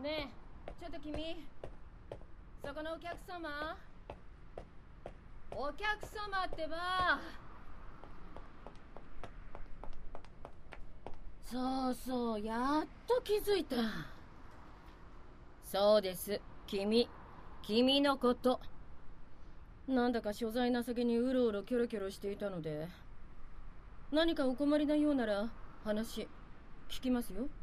ねえ、ちょっと君、そこのお客様、お客様ってば。そうそう、やっと気づいた。そうです、君のこと。なんだか所在なさげにうろうろキョロキョロしていたので、何かお困りなようなら話聞きますよ。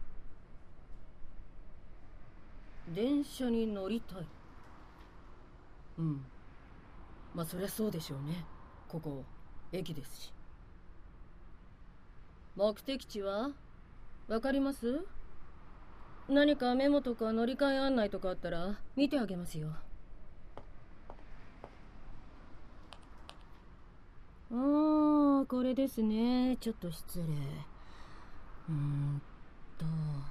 電車に乗りたい。うん、まあそりゃそうでしょうね。ここ駅ですし。目的地はわかります？何かメモとか乗り換え案内とかあったら見てあげますよ。ああ、これですね。ちょっと失礼。と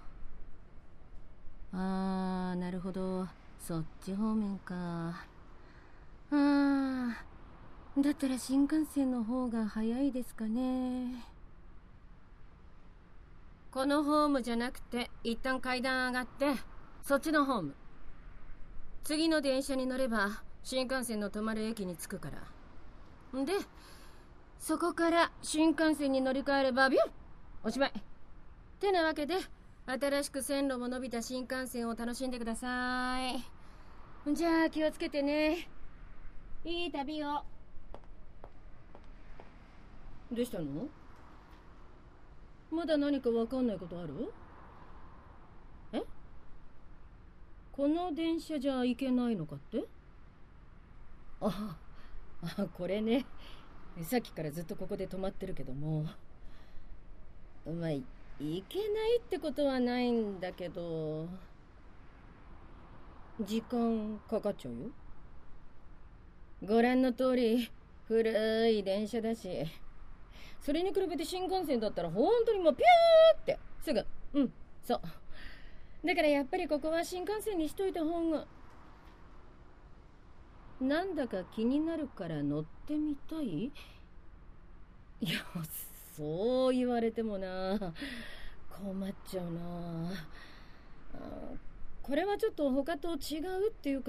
なるほど、そっち方面か。だったら新幹線の方が早いですかね。このホームじゃなくて一旦階段上がってそっちのホーム。次の電車に乗れば新幹線の止まる駅に着くから。でそこから新幹線に乗り換えればビュンおしまいってなわけで、新しく線路も伸びた新幹線を楽しんでください。じゃあ気をつけてね。いい旅を。どうしたの？まだ何かわかんないことある？え？この電車じゃ行けないのかって？これね。さっきからずっとここで止まってるけども、まあ行けないってことはないんだけど、時間かかっちゃうよ。ご覧の通り古い電車だし、それに比べて新幹線だったら本当にもうピューってすぐ。そうだからやっぱりここは新幹線にしといた方が。なんだか気になるから乗ってみたい？いや、そう言われてもな、困っちゃうな。これはちょっと他と違うっていうか、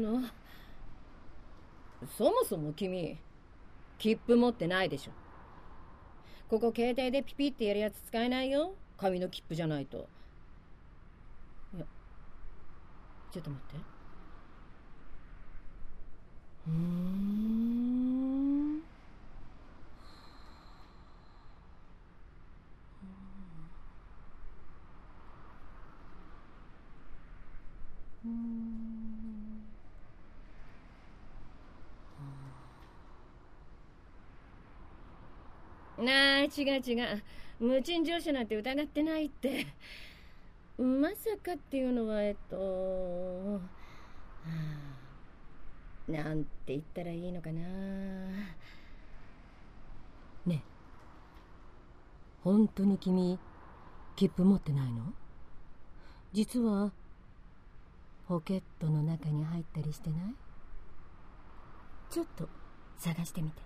そもそも君切符持ってないでしょ。ここ携帯でピピってやるやつ使えないよ。紙の切符じゃないと。いや、ちょっと待って。違う違う。無賃乗車なんて疑ってないって。まさかっていうのはなんて言ったらいいのかな。ねえ、本当に君切符持ってないの？実はポケットの中に入ったりしてない？ちょっと探してみて。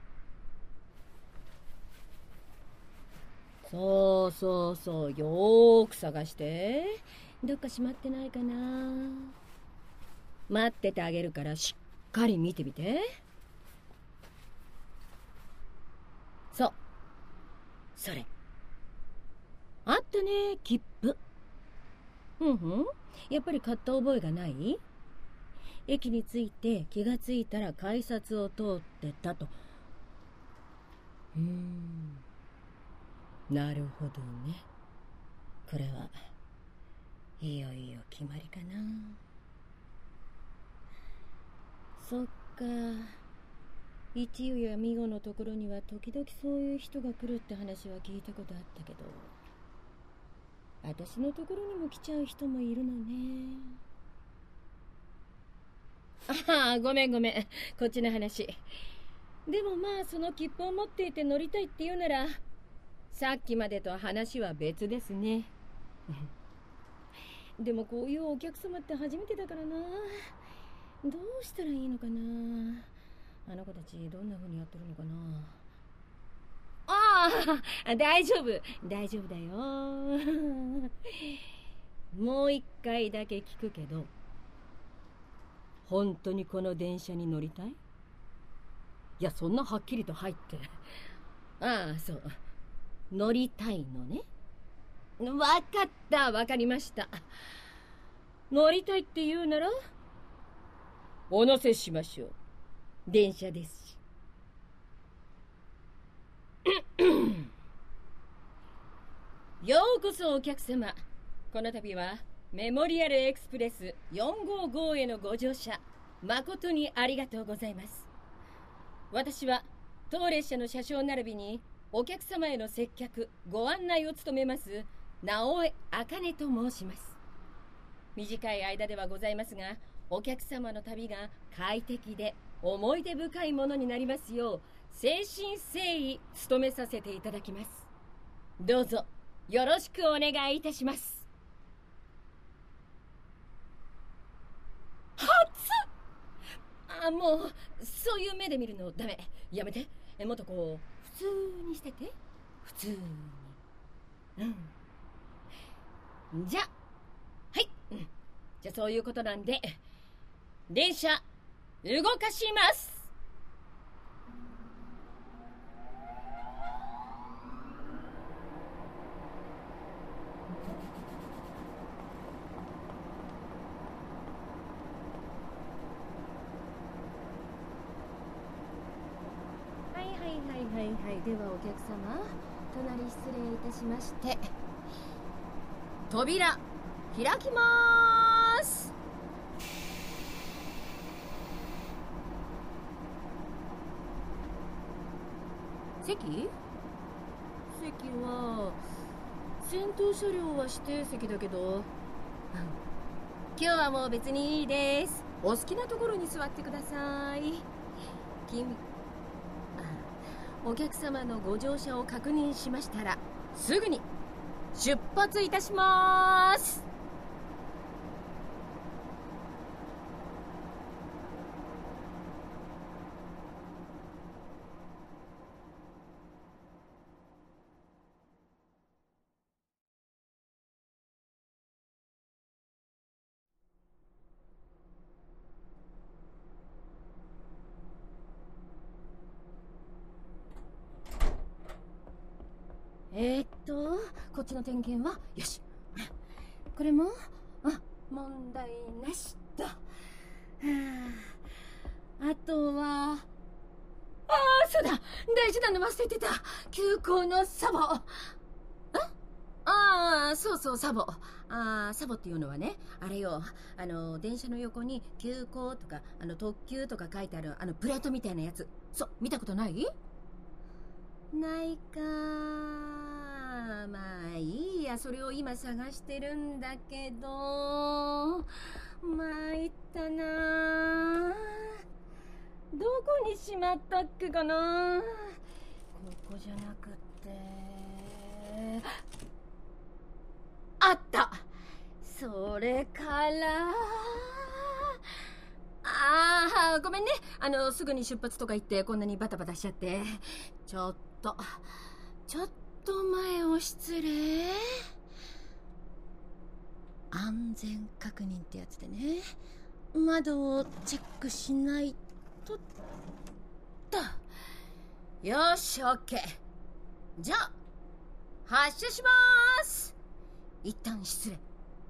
そうそうそう、よーく探して。どっか閉まってないかな。待っててあげるからしっかり見てみて。そう、それあったね、切符。やっぱり買った覚えがない？駅に着いて気がついたら改札を通ってたと。なるほどね。これはいよいよ決まりかな。そっか。一夜やミゴのところには時々そういう人が来るって話は聞いたことあったけど、私のところにも来ちゃう人もいるのね。ごめんこっちの話。でもまあその切符を持っていて乗りたいって言うなら、さっきまでとは話は別ですね。でもこういうお客様って初めてだからな。どうしたらいいのかな。あの子たちどんな風にやってるのかな。大丈夫だよ。 もう一回だけ聞くけど、本当にこの電車に乗りたい？いや、そんなはっきりと入って。ああ、そう。乗りたいのね。わかった、わかりました。乗りたいって言うならお乗せしましょう。電車ですし。ようこそお客様。この度はメモリアルエクスプレス455へのご乗車誠にありがとうございます。私は当列車の車掌並びにお客様への接客ご案内を務めます直江茜と申します。短い間ではございますが、お客様の旅が快適で思い出深いものになりますよう誠心誠意努めさせていただきます。どうぞよろしくお願いいたします。もうそういう目で見るのダメ。やめて。もっとこう普通にしてて。普通に。じゃはい、じゃあそういうことなんで電車動かします。はい、ではお客様、隣失礼いたしまして、扉開きまーす。席は先頭車両は指定席だけど、今日はもう別にいいです。お好きなところに座ってください。お客様のご乗車を確認しましたらすぐに出発いたします。こっちの点検はよし。これも問題なしと。あとはそうだ、大事なの忘れてた。急行のサボ。そうサボ。サボっていうのはね、あれよ、電車の横に急行とか特急とか書いてあるプレートみたいなやつ。そう、見たことない？ないか。まあいいや、それを今探してるんだけど、参ったな。どこにしまったっけかな。ここじゃなくて、あった。それからごめんね。すぐに出発とか言ってこんなにバタバタしちゃって。ちょっと前を失礼。安全確認ってやつでね、窓をチェックしないと。よし、オッケー。じゃあ発車しまーす。一旦失礼。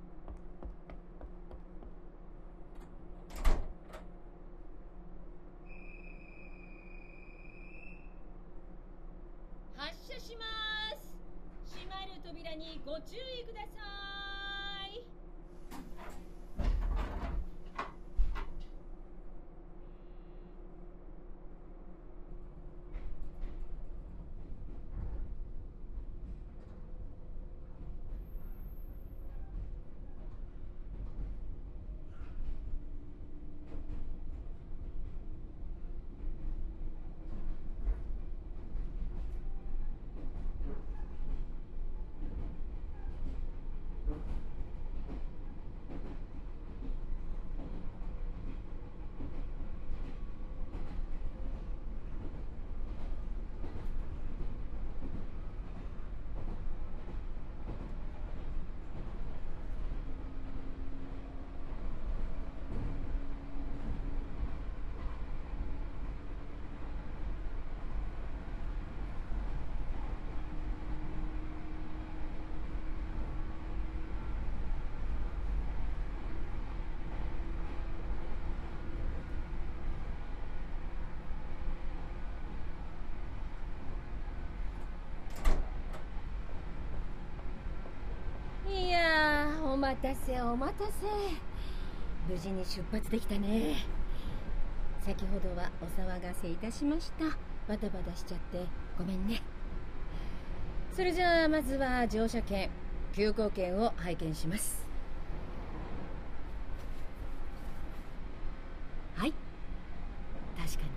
発車しまーす。閉まる扉にご注意ください。 待たせお待たせ。無事に出発できたね。先ほどはお騒がせいたしました。バタバタしちゃってごめんね。それじゃあまずは乗車券、急行券を拝見します。はい、確か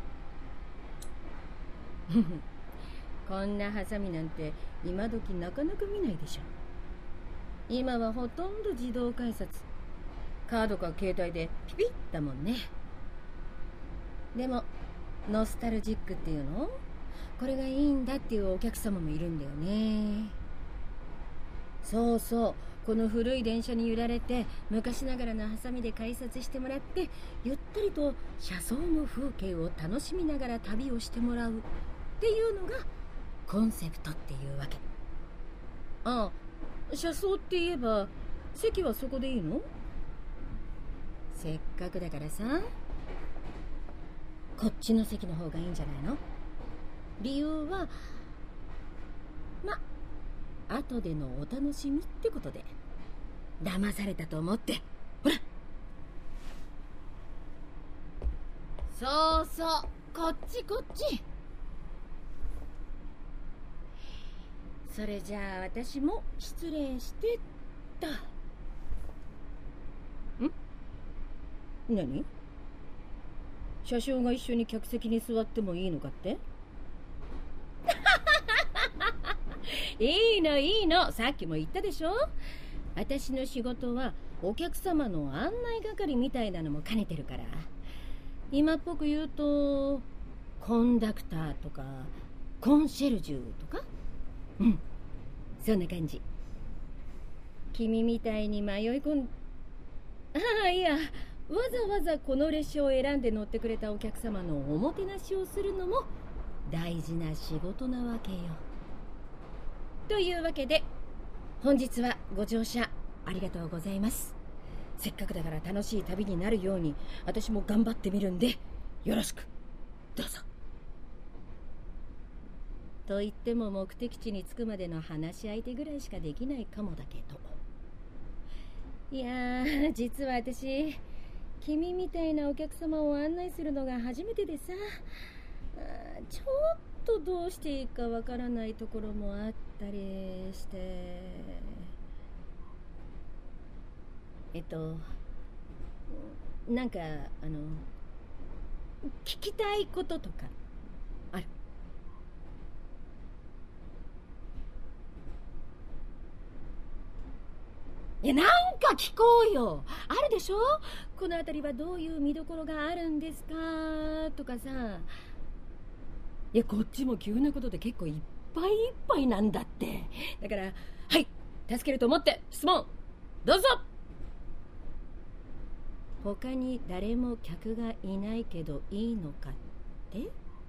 にこんなハサミなんて今時なかなか見ないでしょ。今はほとんど自動改札、カードか携帯でピピッだもんね。でもノスタルジックっていうの、これがいいんだっていうお客様もいるんだよね。そうそう、この古い電車に揺られて昔ながらのハサミで改札してもらって、ゆったりと車窓の風景を楽しみながら旅をしてもらうっていうのがコンセプトっていうわけ。ああ、車窓って言えば席はそこでいいの？せっかくだからさ、こっちの席の方がいいんじゃないの？理由は後でのお楽しみってことで。騙されたと思って、ほら。そうそう、こっちこっち。それじゃあ私も失礼してっと。何？車掌が一緒に客席に座ってもいいのかって？いいのいいの、さっきも言ったでしょ。私の仕事はお客様の案内係みたいなのも兼ねてるから。今っぽく言うとコンダクターとかコンシェルジュとか、そんな感じ。君みたいに迷い込ん、いや、わざわざこの列車を選んで乗ってくれたお客様のおもてなしをするのも大事な仕事なわけよ。というわけで本日はご乗車ありがとうございます。せっかくだから楽しい旅になるように私も頑張ってみるんでよろしくどうぞ。と言っても目的地に着くまでの話し相手ぐらいしかできないかもだけど。いやー、実は私君みたいなお客様を案内するのが初めてでさ、ちょっとどうしていいかわからないところもあったりして。なんか聞きたいこととかある？いや、なんか聞こうよ。あるでしょ？この辺りはどういう見どころがあるんですかとかさ。いや、こっちも急なことで結構いっぱいいっぱいなんだって。だから、はい、助けると思って質問どうぞ。他に誰も客がいないけどいいのかって？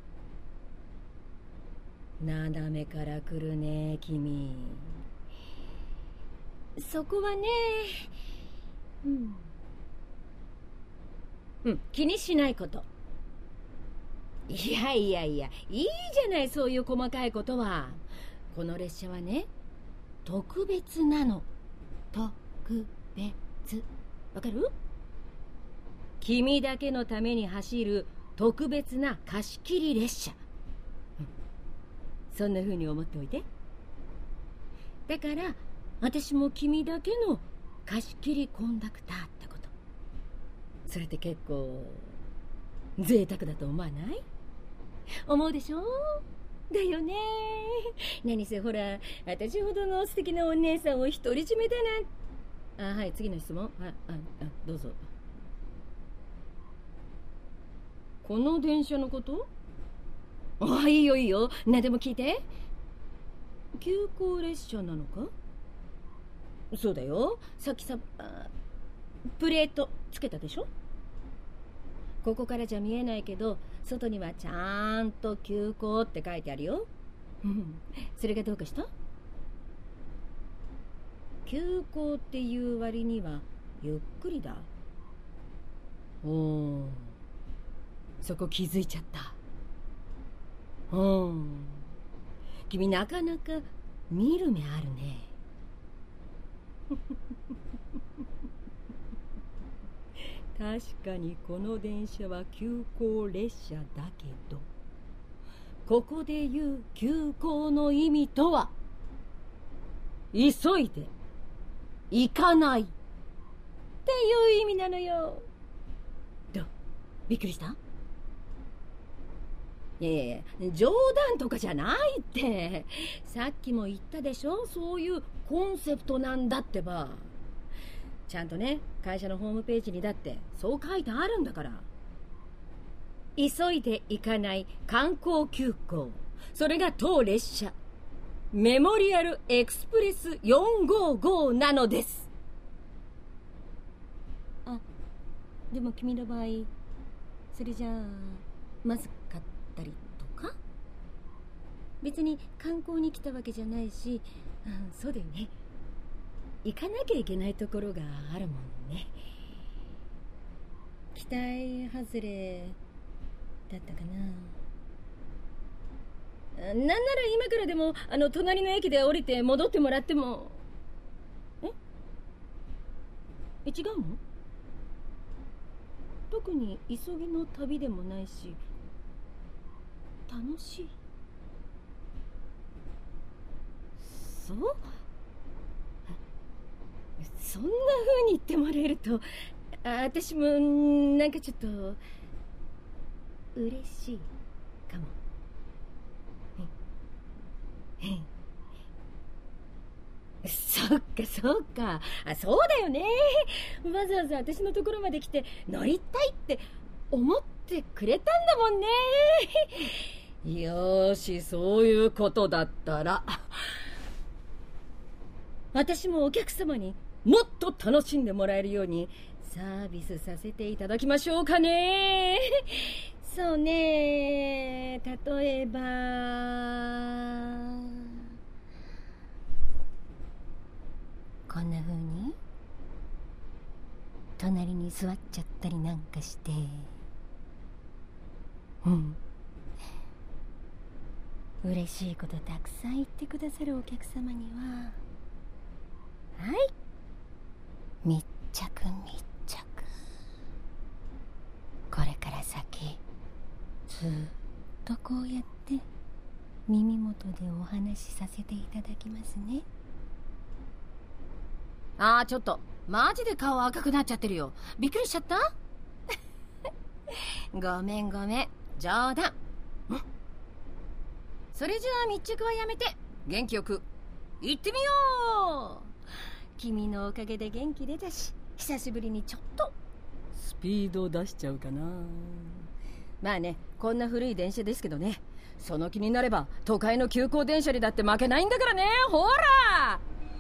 斜めから来るね君。そこはね、気にしないこと。いやいやいや、いいじゃない、そういう細かいことは。この列車はね、特別なの。特別。わかる？君だけのために走る特別な貸し切り列車。そんな風に思っておいて。だから私も君だけの貸し切りコンダクターってこと。それって結構贅沢だと思わない？思うでしょ？だよね。何せほら、私ほどの素敵なお姉さんを独り占めだなん。はい、次の質問。どうぞ。この電車のこと？いいよいいよ、何でも聞いて。急行列車なのか？そうだよ、さっきさ、プレートつけたでしょ。ここからじゃ見えないけど外にはちゃんと急行って書いてあるよ。それがどうかした？急行っていう割にはゆっくりだ。そこ気づいちゃった。君なかなか見る目あるね。 確かにこの電車は急行列車だけど、ここで言う急行の意味とは、急いで行かないっていう意味なのよ。どう？びっくりした？いやいや、冗談とかじゃないって。さっきも言ったでしょ、そういうコンセプトなんだってば。ちゃんとね、会社のホームページにだってそう書いてあるんだから。急いで行かない観光急行、それが当列車メモリアルエクスプレス455なのです。あ、でも君の場合、それじゃあまずかったりとか？別に観光に来たわけじゃないし、そうだよね、行かなきゃいけないところがあるもんね。期待外れだったかな。なんなら今からでも隣の駅で降りて戻ってもらっても。違うの？特に急ぎの旅でもないし、楽しい。そう？そんな風に言ってもらえると、私もなんかちょっと嬉しいかも。そっかそっか、そうだよね。わざわざ私のところまで来て乗りたいって思ってくれたんだもんね。よーし、そういうことだったら私もお客様にもっと楽しんでもらえるようにサービスさせていただきましょうかね。そうね、例えばこんな風に隣に座っちゃったりなんかして、嬉しいことたくさん言ってくださるお客様には、はい、密着。これから先ずっとこうやって耳元でお話しさせていただきますね。ちょっとマジで顔赤くなっちゃってるよ。びっくりしちゃったごめん冗談。それじゃあ密着はやめて元気よく行ってみよう。君のおかげで元気出たし、久しぶりにちょっとスピード出しちゃうかな。まあね、こんな古い電車ですけどね、その気になれば都会の急行電車にだって負けないんだからね。ほら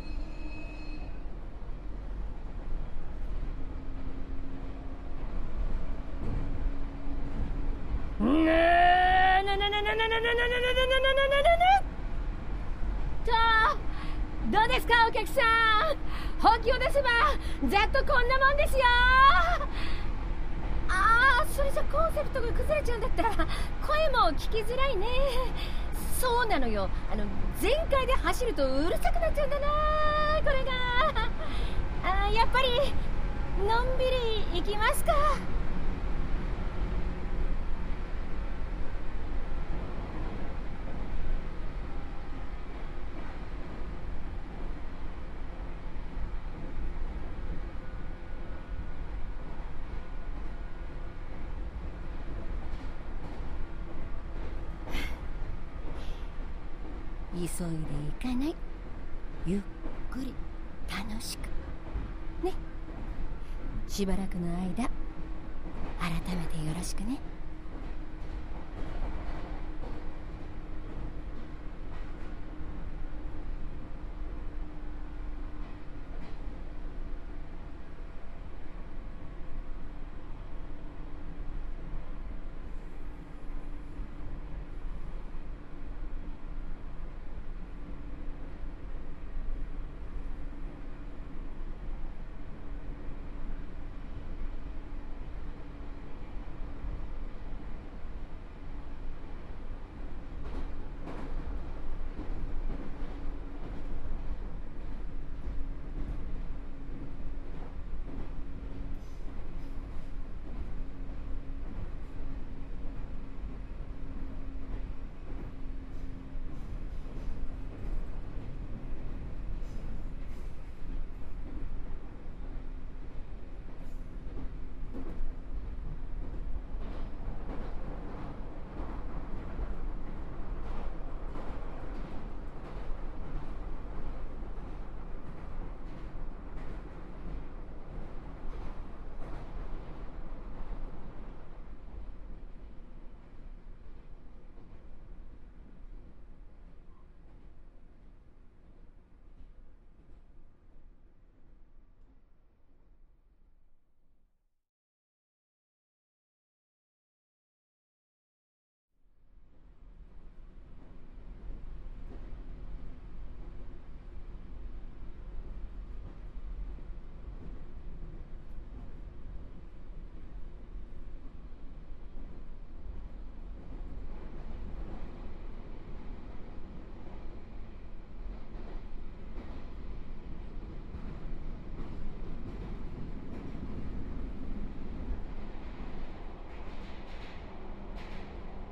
どうですかお客さん、本気を出せばざっとこんなもんですよ。それじゃコンセプトが崩れちゃうんだったら声も聞きづらいね。そうなのよ、全開で走るとうるさくなっちゃうんだなこれが。やっぱりのんびり行きますか。急いで行かない、ゆっくり楽しくね。しばらくの間改めてよろしくね。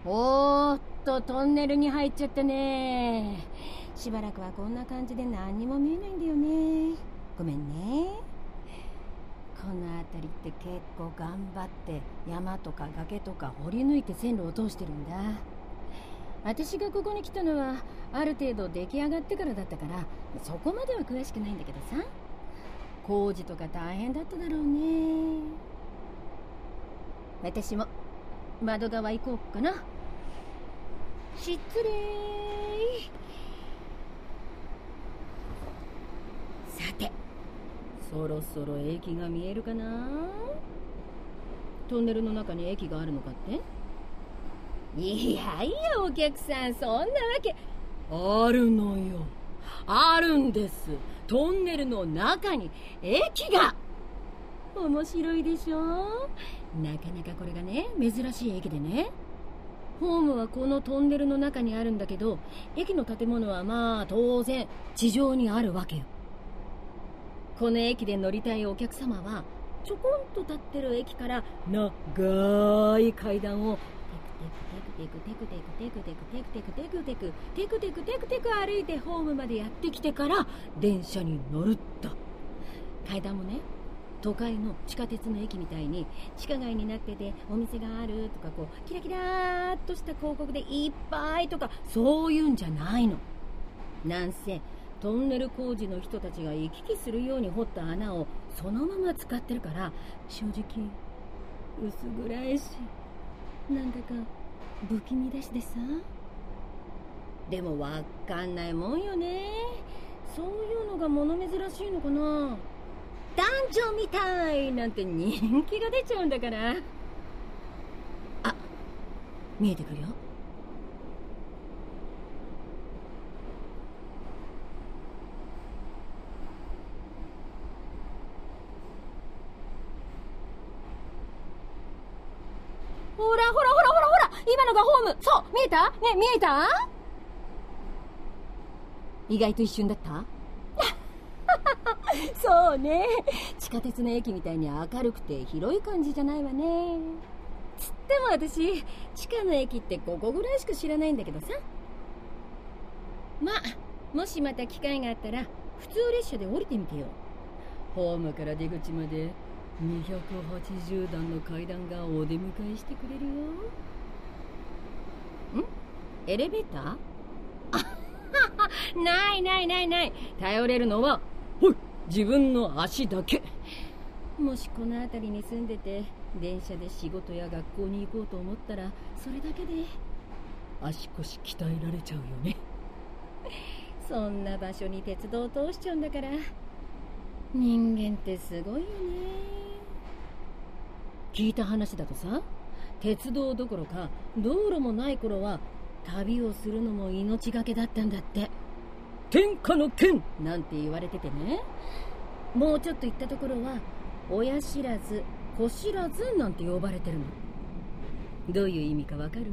おーっと、トンネルに入っちゃったね。しばらくはこんな感じで何にも見えないんだよね。ごめんね。この辺りって結構頑張って山とか崖とか掘り抜いて線路を通してるんだ。私がここに来たのはある程度出来上がってからだったから、そこまでは詳しくないんだけどさ。工事とか大変だっただろうね。私も窓側行こうかな。失礼。さて、そろそろ駅が見えるかな。トンネルの中に駅があるのかって。いやいや、お客さん、そんなわけ。あるのよ。あるんです。トンネルの中に駅が。面白いでしょ。なかなかこれがね、珍しい駅でね。ホームはこのトンネルの中にあるんだけど、駅の建物はまあ当然地上にあるわけよ。この駅で乗りたいお客様はちょこんと立ってる駅から長い階段をテクテクテクテクテクテクテクテクテクテクテクテクテクテクテク歩いてホームまでやってきてから電車に乗ると。階段もね、都会の地下鉄の駅みたいに地下街になっててお店があるとか、こうキラキラーっとした広告でいっぱいとか、そういうんじゃないの。なんせトンネル工事の人たちが行き来するように掘った穴をそのまま使ってるから、正直薄暗いし、なんだか不気味だしでさ。でもわかんないもんよね。そういうのが物珍しいのかな。男女みたいなんて人気が出ちゃうんだから。あ、見えてくるよ。ほらほらほらほらほら、今のがホーム。そう、見えたね、見えた。意外と一瞬だったそうね、地下鉄の駅みたいに明るくて広い感じじゃないわね。つっても私、地下の駅ってここぐらいしか知らないんだけどさ。まあ、もしまた機会があったら普通列車で降りてみてよ。ホームから出口まで280段の階段がお出迎えしてくれるよ。エレベーター？ないないないない。頼れるのは自分の足だけ。もしこの辺りに住んでて電車で仕事や学校に行こうと思ったら、それだけで足腰鍛えられちゃうよね。そんな場所に鉄道を通しちゃうんだから、人間ってすごいよね。聞いた話だとさ、鉄道どころか道路もない頃は旅をするのも命がけだったんだって。天下の剣なんて言われててね。もうちょっと行ったところは親知らず子知らずなんて呼ばれてるの。どういう意味かわかる？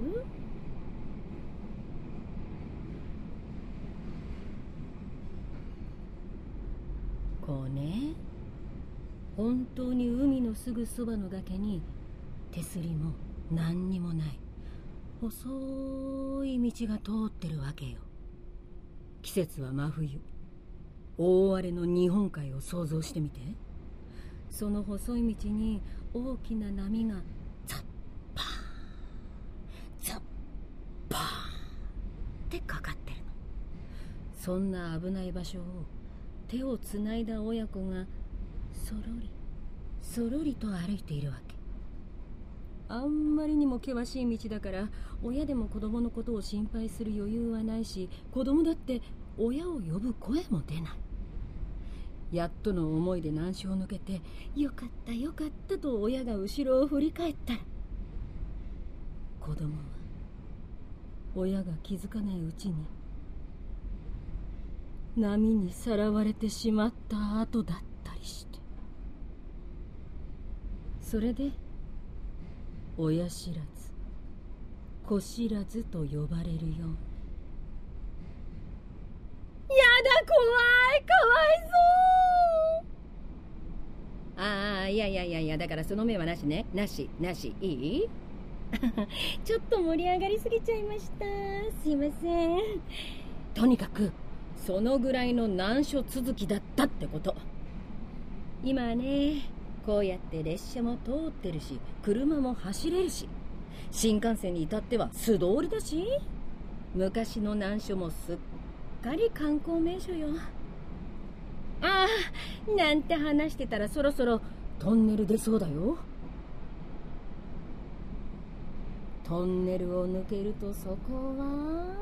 こうね、本当に海のすぐそばの崖に手すりも何にもない細い道が通ってるわけよ。季節は真冬、大荒れの日本海を想像してみて。その細い道に大きな波がザッパーンザッパーンってかかってるの。そんな危ない場所を手をつないだ親子がそろりそろりと歩いているわけ。あんまりにも険しい道だから、親でも子供のことを心配する余裕はないし、子供だって親を呼ぶ声も出ない。やっとの思いで難所を抜けて、よかったよかったと親が後ろを振り返ったら、子供は親が気づかないうちに波にさらわれてしまった後だったりして。それで親知らず子知らずと呼ばれるように。やだ、怖い、かわいそう。いやだからその目はなしね。なしいい。 ちょっと盛り上がりすぎちゃいました。すいません。とにかくそのぐらいの難所続きだったってこと。今はね、こうやって列車も通ってるし、車も走れるし、新幹線に至っては素通りだし、昔の難所もすっかり観光名所よ。ああ、なんて話してたらそろそろトンネル出そうだよ。トンネルを抜けるとそこは、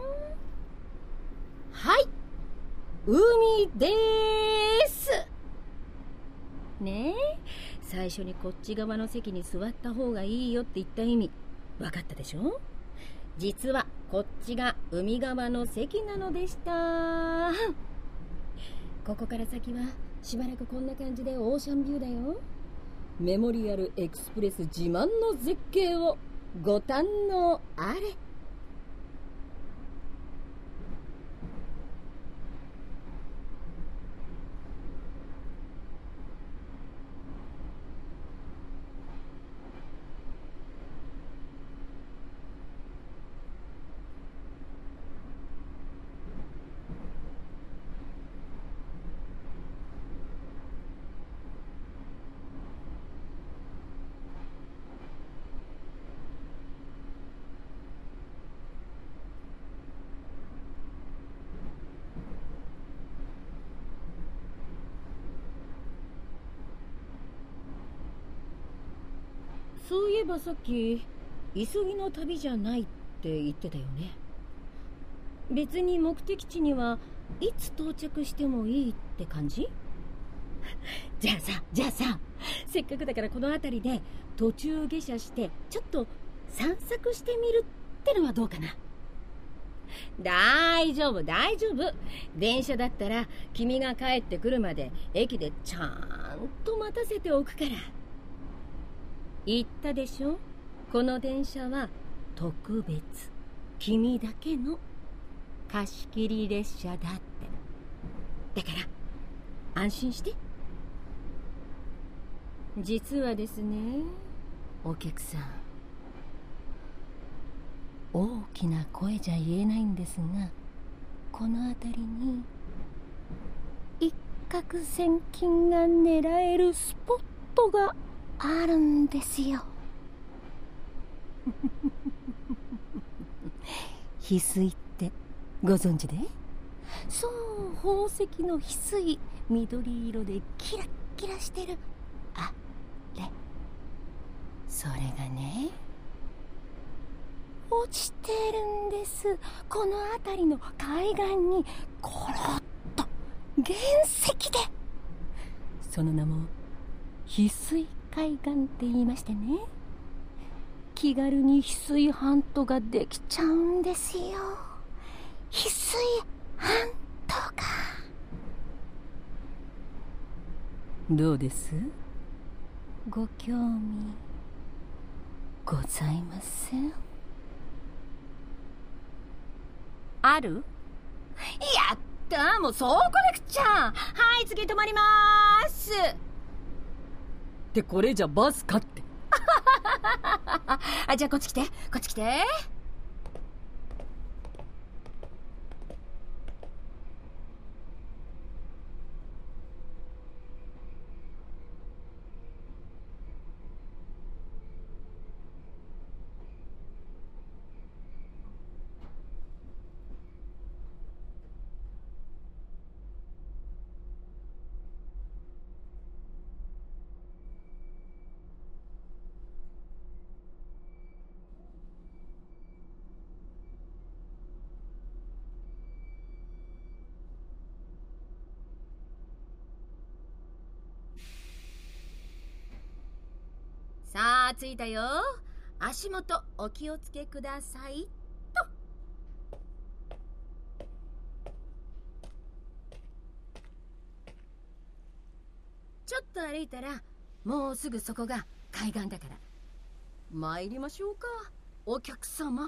はい、海でーす。ねえ、最初にこっち側の席に座った方がいいよって言った意味分かったでしょ。実はこっちが海側の席なのでした。ここから先はしばらくこんな感じでオーシャンビューだよ。メモリアルエクスプレス自慢の絶景をご堪能あれ。そういえばさっき急ぎの旅じゃないって言ってたよね。別に目的地にはいつ到着してもいいって感じ？じゃあさ、せっかくだからこの辺りで途中下車してちょっと散策してみるってのはどうかな。大丈夫。電車だったら君が帰ってくるまで駅でちゃんと待たせておくから。言ったでしょ、この電車は特別、君だけの貸し切り列車だって。だから安心して。実はですね、お客さん、大きな声じゃ言えないんですが、この辺りに一攫千金が狙えるスポットがあるんですよ。翡翠ってご存知で？そう、宝石の翡翠、緑色でキラッキラしてるあれ。それがね、落ちてるんです。この辺りの海岸にコロッと原石で。その名も翡翠海岸って言いましてね、気軽に翡翠ハントができちゃうんですよ。翡翠ハントが。どうです？ご興味ございません？ある？やった、もうそう来なくちゃ。はい、次止まりまーす。ってこれじゃバスかってあ、じゃあこっち来て。さあ着いたよ。足元お気をつけくださいと。ちょっと歩いたらもうすぐそこが海岸だから参りましょうか、お客様。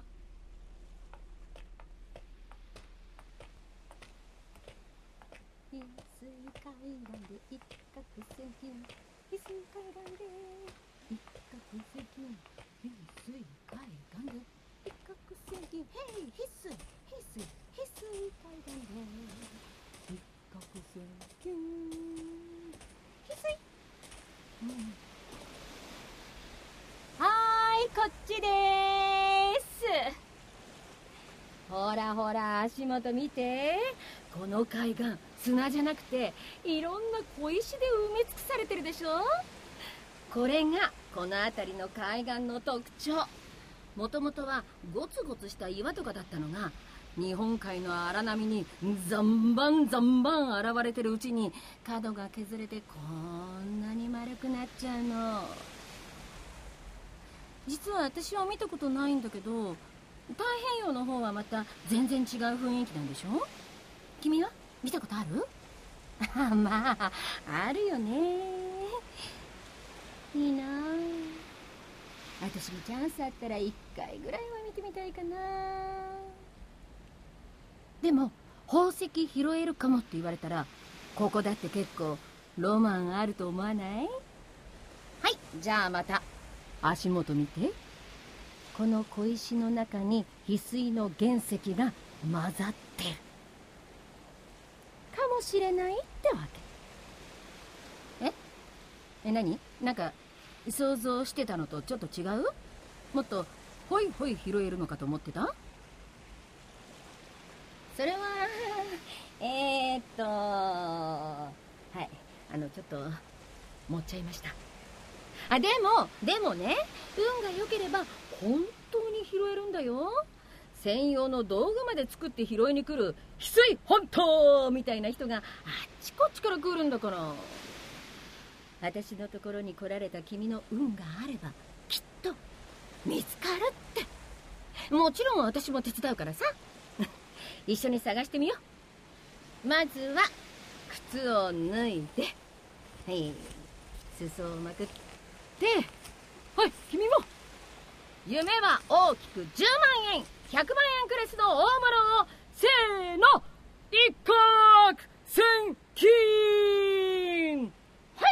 翡翠海岸で一攫千金、翡翠海岸で一攫千金。 翡翠海岸で一攫千金、へい翡翠翡翠翡翠海岸で一攫千金翡翠、はーい、こっちでーす。ほらほら、足元見て。この海岸、砂じゃなくていろんな小石で埋め尽くされてるでしょ。これがこの辺りの海岸の特徴。もともとはゴツゴツした岩とかだったのが、日本海の荒波にザンバンザンバン現れてるうちに角が削れてこんなに丸くなっちゃうの。実は私は見たことないんだけど、太平洋の方はまた全然違う雰囲気なんでしょ。君は見たことある？まあ、あるよね。いいなあ。私もチャンスあったら1回ぐらいは見てみたいかな。でも宝石拾えるかもって言われたら、ここだって結構ロマンあると思わない？はい、じゃあまた。足元見て。この小石の中に翡翠の原石が混ざってるかもしれないってわけ。何？なんか想像してたのとちょっと違う？もっとホイホイ拾えるのかと思ってた？それははい、ちょっと持っちゃいました。でもね、運が良ければ本当に拾えるんだよ。専用の道具まで作って拾いに来る翡翠本当みたいな人があっちこっちから来るんだから。私のところに来られた君の運があればきっと見つかるって。もちろん私も手伝うからさ。一緒に探してみよう。まずは靴を脱いで、はい、裾をまくって、はい、君も。夢は大きく10万円、100万円クラスの大物を、せーの、一攫千金。はい、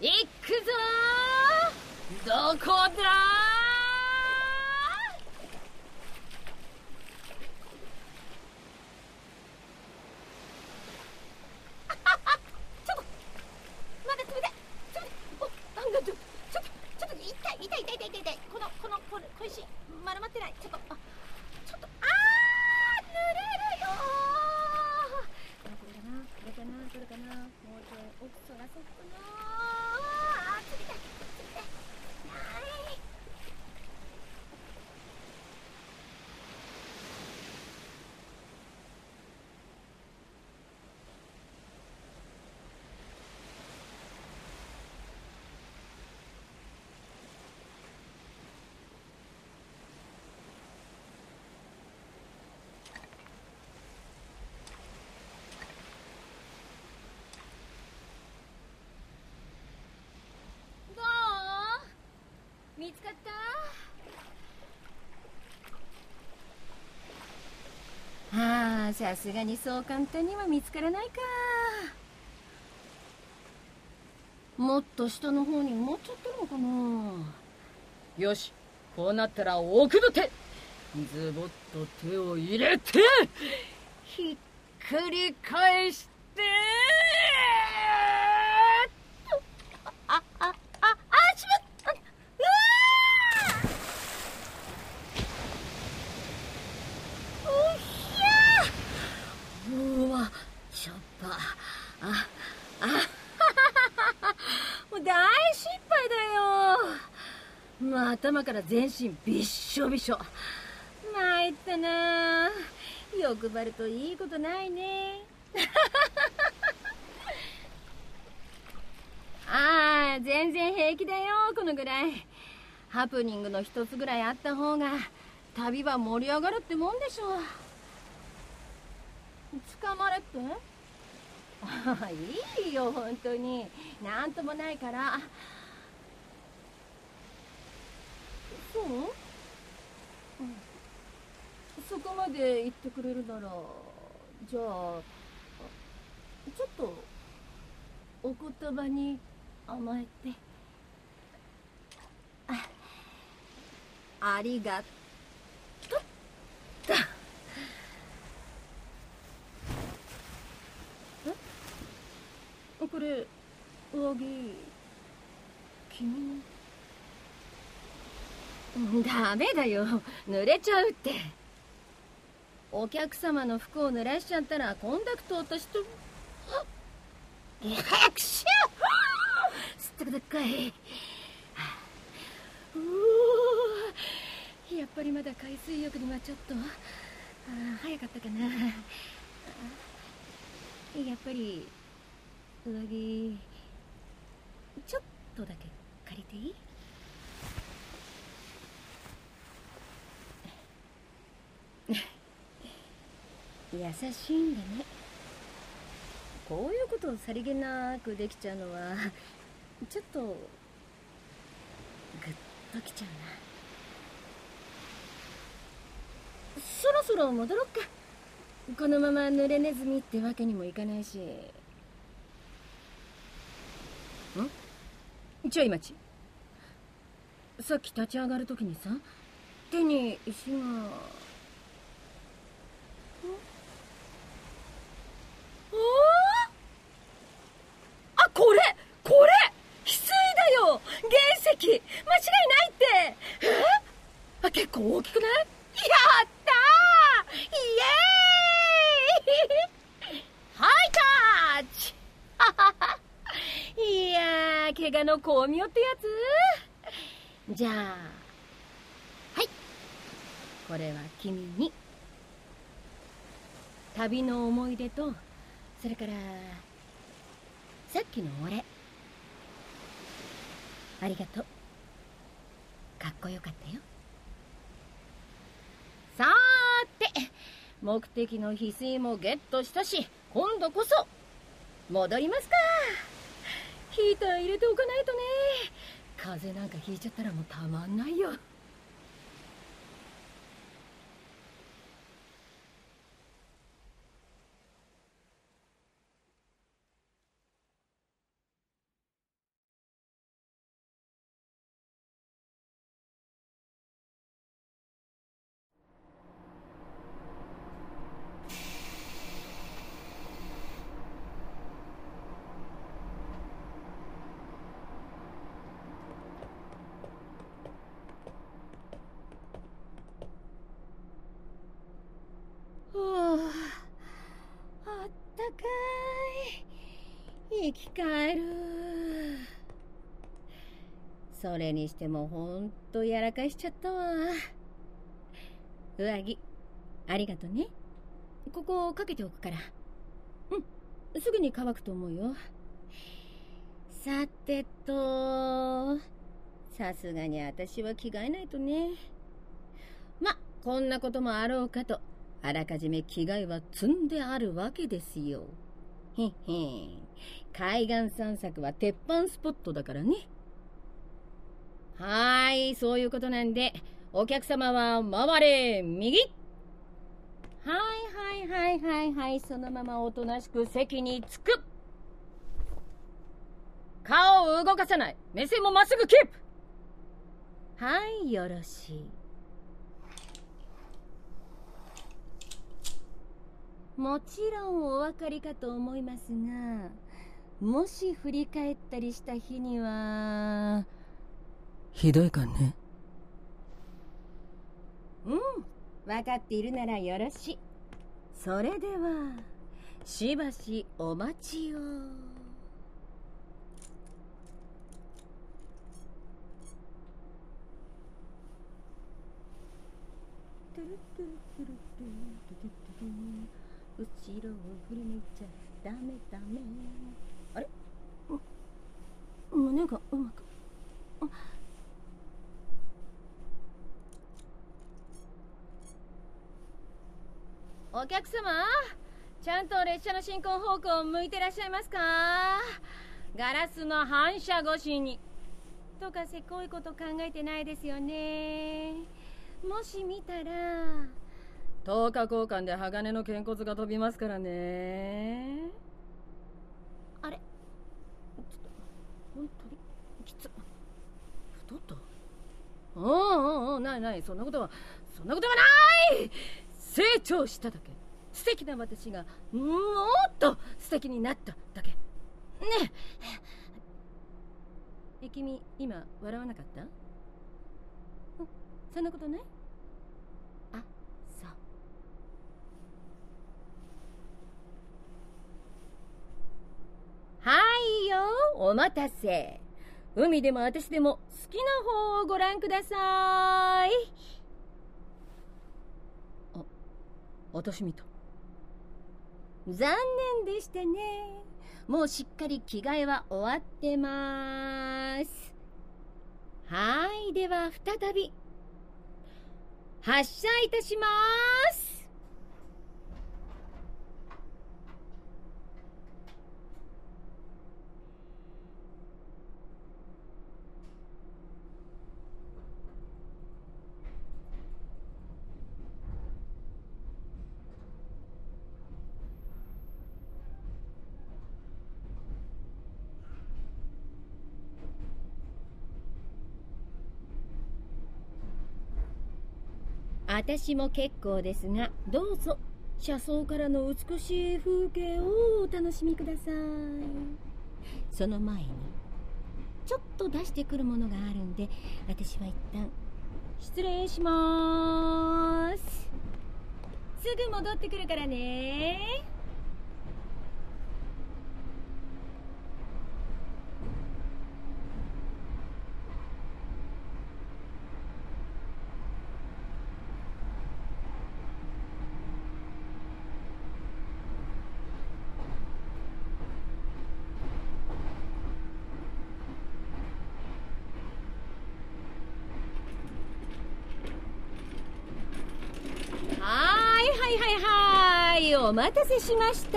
行くぞー。どこだー。痛い。この小石丸まってない。ちょっと濡れるよー。これかな。もうちょい奥そらそっかな。つりたい。ない。見つかった？さすがにそう簡単には見つからないか。もっと下の方に埋まっちゃってるのかな。よし、こうなったら奥の手。ズボッと手を入れてひっくり返して、しょっぱ。もう大失敗だよ。もう頭から全身びっしょびしょ。参ったな。欲張るといいことないね。全然平気だよ、このぐらい。ハプニングの一つぐらいあった方が旅は盛り上がるってもんでしょ。捕まれって？いいよ、本当に。なんともないから。そう？そこまで言ってくれるなら、じゃあちょっとお言葉に甘えて。 ありがとった。これ上着君の。ダメだよ、濡れちゃうって。お客様の服を濡らしちゃったらコンダクト落としと。早くしよう。すったくだっかい。やっぱりまだ海水浴にはちょっと早かったかな。やっぱり上着ちょっとだけ借りていい？優しいんだね。こういうことをさりげなくできちゃうのはちょっとグッときちゃうな。そろそろ戻ろっか。このまま濡れネズミってわけにもいかないし。ちょい待ち。さっき立ち上がるときにさ、手に石が。あ、これ翡翠だよ。原石間違いないって。結構大きくない？やったー！イエーイ！ハイタッチいやー、怪我の巧妙ってやつ。じゃあ、はい、これは君に。旅の思い出と、それからさっきのお礼。ありがとう。かっこよかったよ。さーて、目的の翡翠もゲットしたし、今度こそ戻りますか。ヒーター入れておかないとね。風邪なんかひいちゃったらもうたまんないよ。あったかい。生き返る。それにしてもほんとやらかしちゃったわ。上着ありがとね。ここかけておくから。すぐに乾くと思うよ。さてと、さすがに私は着替えないとね。ま、こんなこともあろうかと、あらかじめ着替えは積んであるわけですよ。へへん。海岸散策は鉄板スポットだからね。はーい、そういうことなんで、お客様は回れ右。はい、そのままおとなしく席に着く。顔を動かさない。目線もまっすぐキープ。はい、よろしい。もちろんお分かりかと思いますが、もし振り返ったりした日にはひどいかね。分かっているならよろしい。それではしばしお待ちを。後ろを振り向いちゃダメ。あれ、胸がうまく。お客様、ちゃんと列車の進行方向を向いてらっしゃいますか？ガラスの反射越しに。とかせこいこと考えてないですよね。もし見たら10日交換で鋼の肩骨が飛びますからね。あれ、ちょっと本当にきつ。太った？ ない、そんなことはない成長しただけ。素敵な私がもっと素敵になっただけ。ねえ。君、今笑わなかった？そんなことない？あ、そう。はいよ、お待たせ。海でも私でも好きな方をご覧ください。あ、私見た。残念でしたね。もうしっかり着替えは終わってます。はい、では再び発射いたします。私も結構ですが、どうぞ車窓からの美しい風景をお楽しみください。その前にちょっと出してくるものがあるんで、私は一旦失礼します。すぐ戻ってくるからね。お待たせしました。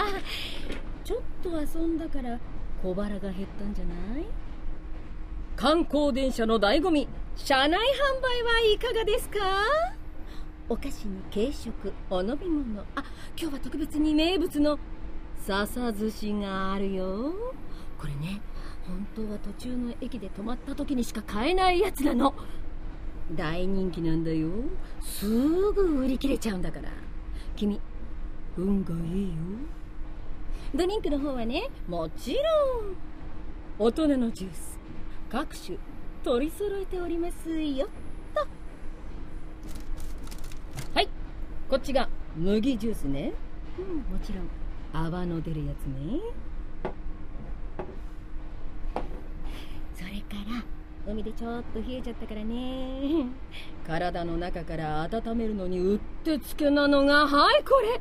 ちょっと遊んだから小腹が減ったんじゃない？観光電車の醍醐味、車内販売はいかがですか？お菓子に軽食、お飲み物、今日は特別に名物の笹寿司があるよ。これね、本当は途中の駅で止まった時にしか買えないやつなの。大人気なんだよ。すぐ売り切れちゃうんだから。君、運がいいよ。ドリンクの方はね、もちろん大人のジュース各種取り揃えておりますよと。はい、こっちが麦ジュースね。もちろん泡の出るやつね。それから海でちょっと冷えちゃったからね、体の中から温めるのにうってつけなのが、はい、これ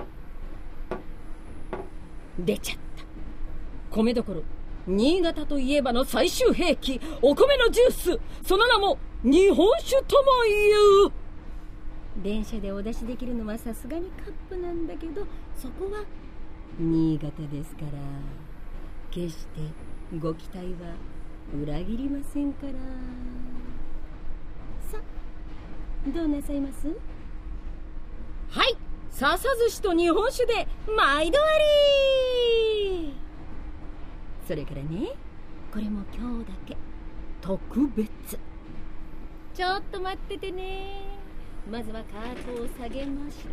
出ちゃった。米どころ新潟といえばの最終兵器、お米のジュース、その名も日本酒とも言う。電車でお出しできるのはさすがにカップなんだけど、そこは新潟ですから、決してご期待は裏切りませんから。さ、どうなさいます？はい、笹寿司と日本酒で毎度あり。それからね、これも今日だけ特別。ちょっと待っててね。まずはカートを下げまして、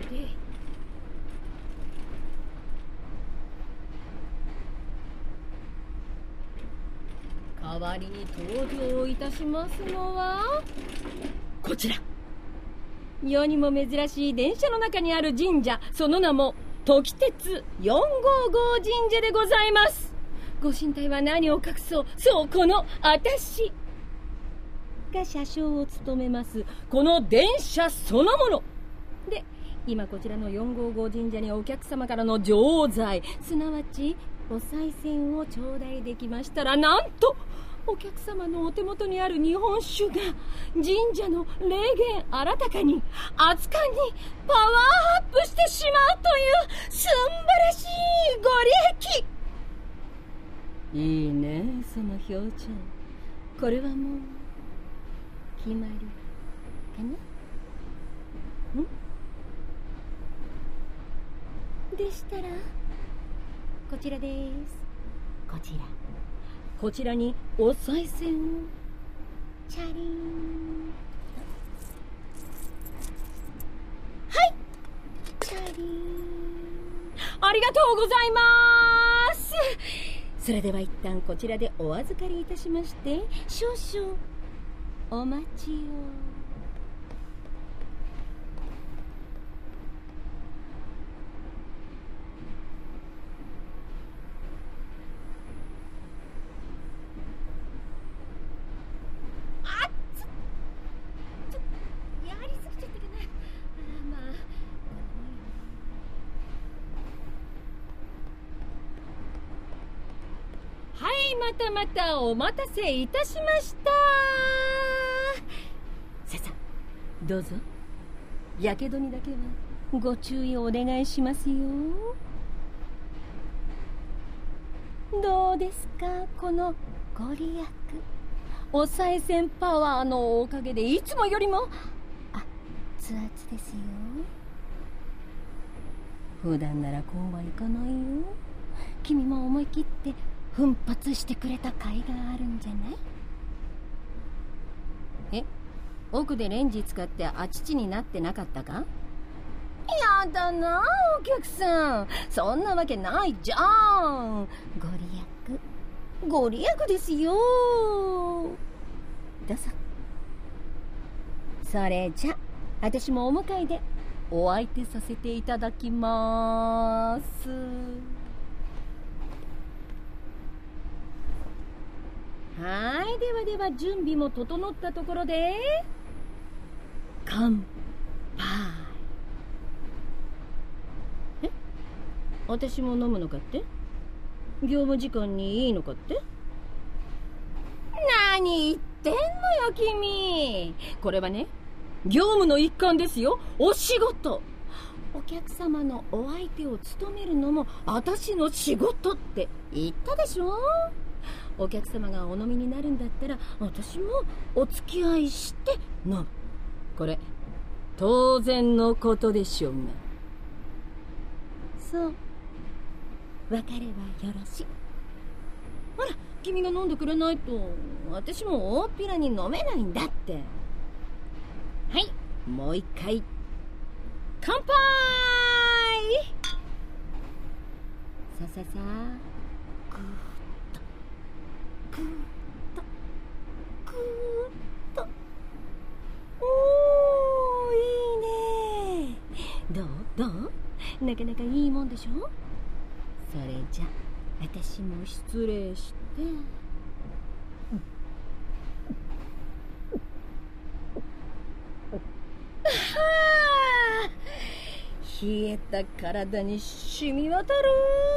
代わりに登場いたしますのはこちら。世にも珍しい電車の中にある神社、その名も時鉄455神社でございます。ご神体は何を隠そう、そう、この私が車掌を務めますこの電車そのもので、今こちらの455神社にお客様からの浄財、すなわちお賽銭を頂戴できましたら、なんとお客様のお手元にある日本酒が神社の霊言新たかに熱燗にパワーアップしてしまうという素晴らしいご利益。いいね、その表情。これはもう決まりかな？でしたらこちらです。こちらにお賽銭をチャリン。はい、チャリン。ありがとうございます。それでは一旦こちらでお預かりいたしまして、少々お待ちを。またお待たせいたしました。さあどうぞ。やけどにだけはご注意をお願いしますよ。どうですか、このご利益。お賽銭パワーのおかげでいつもよりも熱々ですよ。普段ならこうはいかないよ。君も思い切って奮発してくれた甲斐があるんじゃない？奥でレンジ使ってあちちになってなかったか？やだなお客さん、そんなわけないじゃん。ご利益ですよ。どうぞ。それじゃ私もお迎えでお相手させていただきます。はい、では準備も整ったところで乾杯。私も飲むのかって？業務時間にいいのかって？何言ってんのよ君。これはね、業務の一環ですよ。お仕事。お客様のお相手を務めるのも私の仕事って言ったでしょ。お客様がお飲みになるんだったら私もお付き合いして飲む。これ当然のことでしょうが。そう、分かればよろしい。ほら、君が飲んでくれないと私も大っぴらに飲めないんだって。はい、もう一回乾杯。さぐーっとおー、いいね。どうなかなかいいもんでしょ。それじゃ私も失礼して。冷えた体に染み渡る。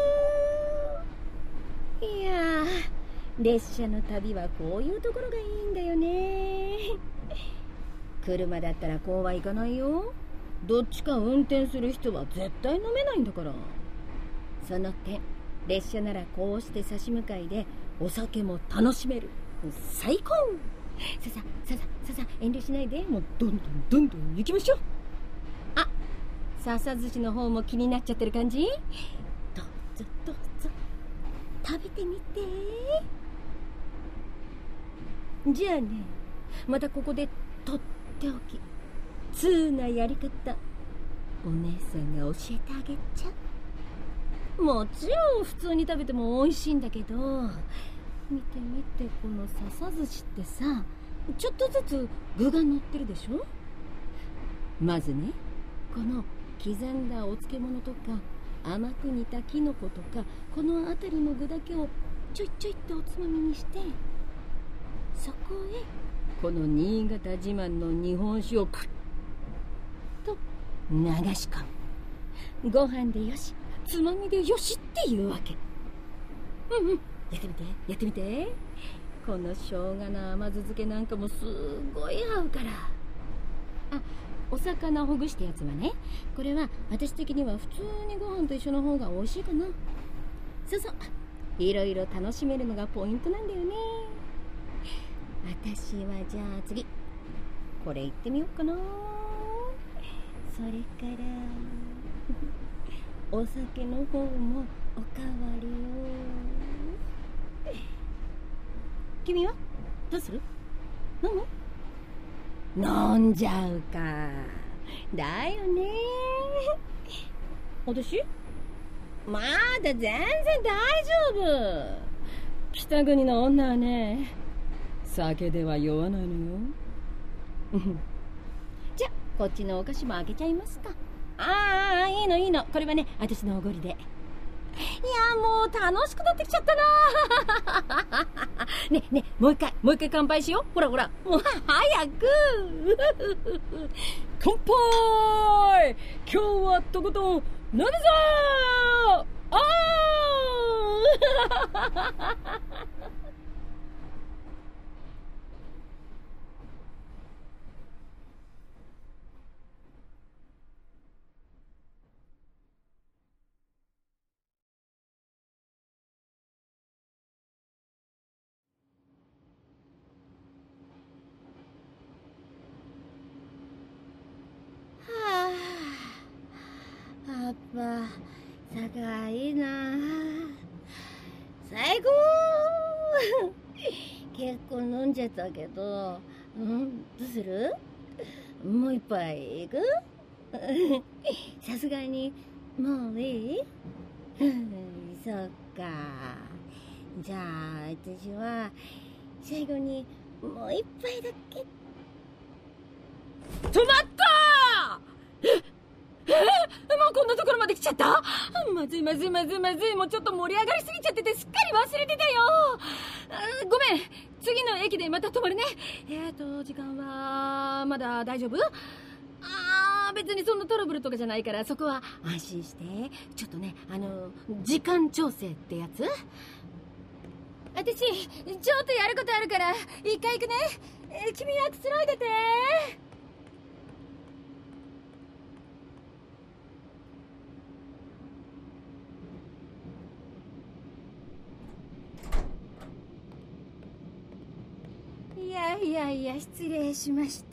いやー、列車の旅はこういうところがいいんだよね。車だったらこうはいかないよ。どっちか運転する人は絶対飲めないんだから。その点、列車ならこうして差し向かいでお酒も楽しめる。最高。さ遠慮しないで、もうどんどん行きましょう。笹寿司の方も気になっちゃってる感じ？どうぞ食べてみて。じゃあね、またここでとっておき通なやり方お姉さんが教えてあげちゃう。もちろん普通に食べても美味しいんだけど、見てこの笹寿司ってさ、ちょっとずつ具が乗ってるでしょ。まずね、この刻んだお漬物とか甘く煮たキノコとか、この辺りの具だけをちょいっておつまみにして、そこへこの新潟自慢の日本酒をクッと流し込む。ご飯でよし、つまみでよしっていうわけ。やってみて。この生姜の甘酢漬けなんかもすごい合うから。お魚ほぐしたやつはね、これは私的には普通にご飯と一緒の方が美味しいかな。そういろいろ楽しめるのがポイントなんだよね。私はじゃあ次これいってみようかな。それからお酒の方もおかわりを。君はどうする？ 飲んじゃうか。だよね。私まだ全然大丈夫。北国の女はね、酒では酔わないのよ。じゃあこっちのお菓子も開けちゃいますか。いいの。これはね、私のおごりで。いや、もう楽しくなってきちゃったな。ね、もう一回乾杯しよう。ほら、もう早く。乾杯。今日はとことん飲むぞー。やっぱ酒はいいな。最高。結構飲んじゃったけど、どうする？もう一杯いく？さすがにもういい？そっか。じゃあ私は最後にもう一杯だけ。止まった！もうこんなところまで来ちゃった。まずい。もうちょっと盛り上がりすぎちゃっててすっかり忘れてたよ。ごめん、次の駅でまた止まるね。時間はまだ大丈夫？別にそんなトラブルとかじゃないから、そこは安心して。ちょっとね、時間調整ってやつ。私ちょっとやることあるから一回行くね。君はくつろいでて。いや失礼しました。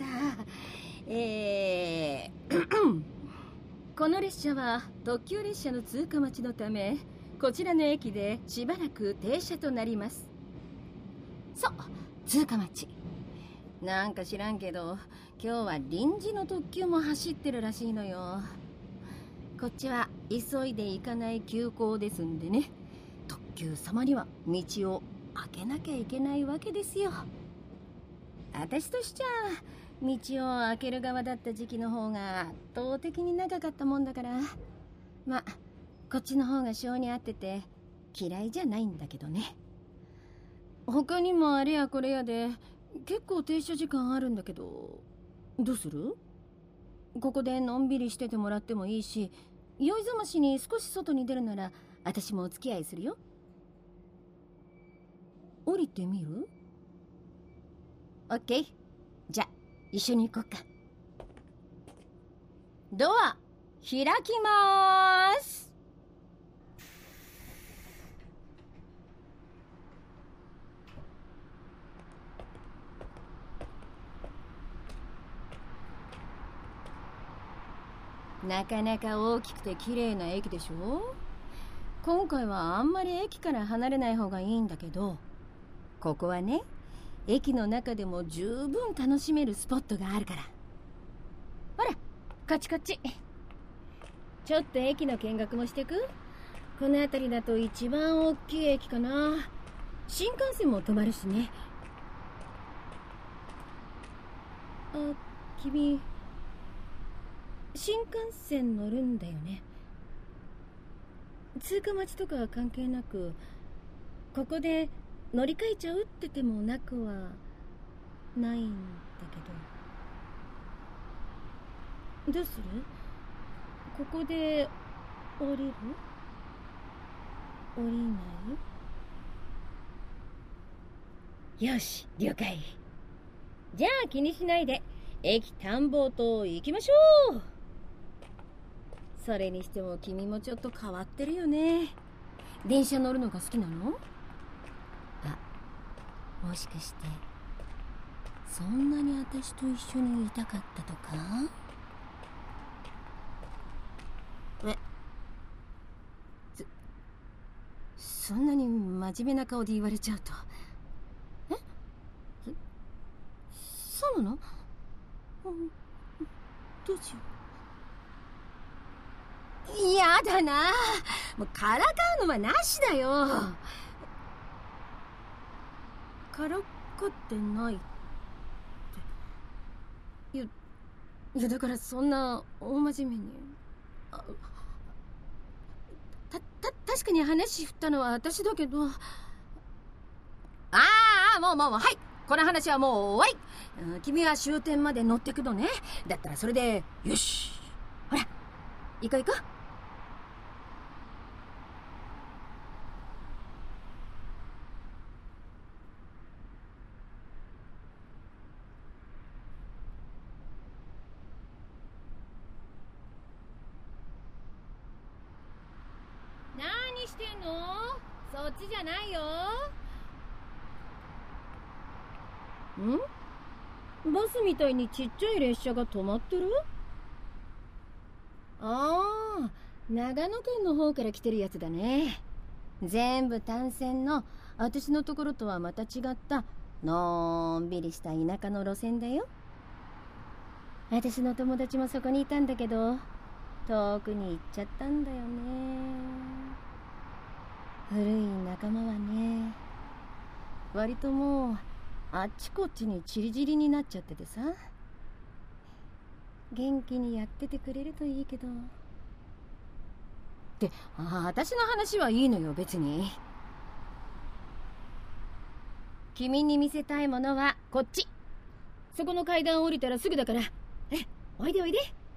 この列車は特急列車の通過待ちのため、こちらの駅でしばらく停車となります。そう、通過待ち。なんか知らんけど、今日は臨時の特急も走ってるらしいのよ。こっちは急いで行かない急行ですんでね、特急様には道を開けなきゃいけないわけですよ。私としちゃ道を開ける側だった時期の方が圧倒的に長かったもんだから、まあこっちの方が性に合ってて嫌いじゃないんだけどね。他にもあれやこれやで結構停車時間あるんだけど、どうする？ここでのんびりしててもらってもいいし、酔いざましに少し外に出るなら私もお付き合いするよ。降りてみる？オッケー。じゃあ一緒に行こうか。ドア開きまーす。なかなか大きくて綺麗な駅でしょ。今回はあんまり駅から離れない方がいいんだけど、ここはね、駅の中でも十分楽しめるスポットがあるから。ほら、こっち。ちょっと駅の見学もしてく？この辺りだと一番大きい駅かな。新幹線も止まるしね。君新幹線乗るんだよね。通過待ちとかは関係なく、ここで乗り換えちゃうって手もなくはないんだけど。どうする？ここで降りる？降りない？よし、了解。じゃあ気にしないで駅探訪と行きましょう。それにしても君もちょっと変わってるよね。電車乗るのが好きなの？もしかしてそんなに私と一緒にいたかったとか？そんなに真面目な顔で言われちゃうと。 そうなの？どうしよう。嫌だな。もうからかうのはなしだよ。からかってないって。いやだからそんな大真面目に。確かに話振ったのは私だけど。もうはい、この話はもう終わり。君は終点まで乗ってくのね。だったらそれでよし。ほら行こう。 何してんの？そっちじゃないよ。バスみたいにちっちゃい列車が止まってる？ああ、長野県の方から来てるやつだね。全部単線の私のところとはまた違ったのんびりした田舎の路線だよ。私の友達もそこにいたんだけど遠くに行っちゃったんだよね。古い仲間はね、割ともうあっちこっちにチリチリになっちゃっててさ。元気にやっててくれるといいけど。って私の話はいいのよ別に。君に見せたいものはこっち。そこの階段降りたらすぐだから。おいで。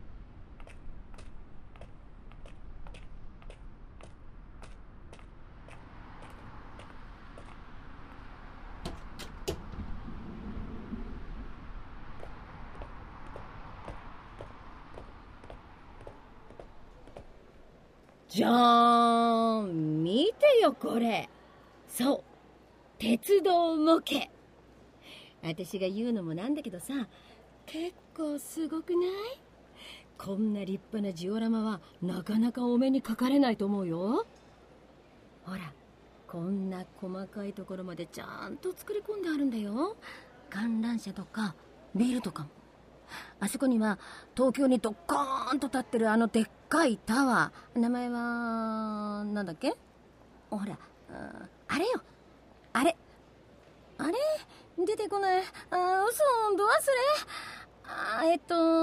じゃーん、見てよこれ。そう、鉄道模型。私が言うのもなんだけどさ、結構すごくない？こんな立派なジオラマはなかなかお目にかかれないと思うよ。ほら、こんな細かいところまでちゃんと作り込んであるんだよ。観覧車とかビルとかも。あそこには東京にドッカーンと立ってるあのでっかいタワー、名前はなんだっけ？ほら、あれよ、あれ出てこない。嘘、ど忘れ。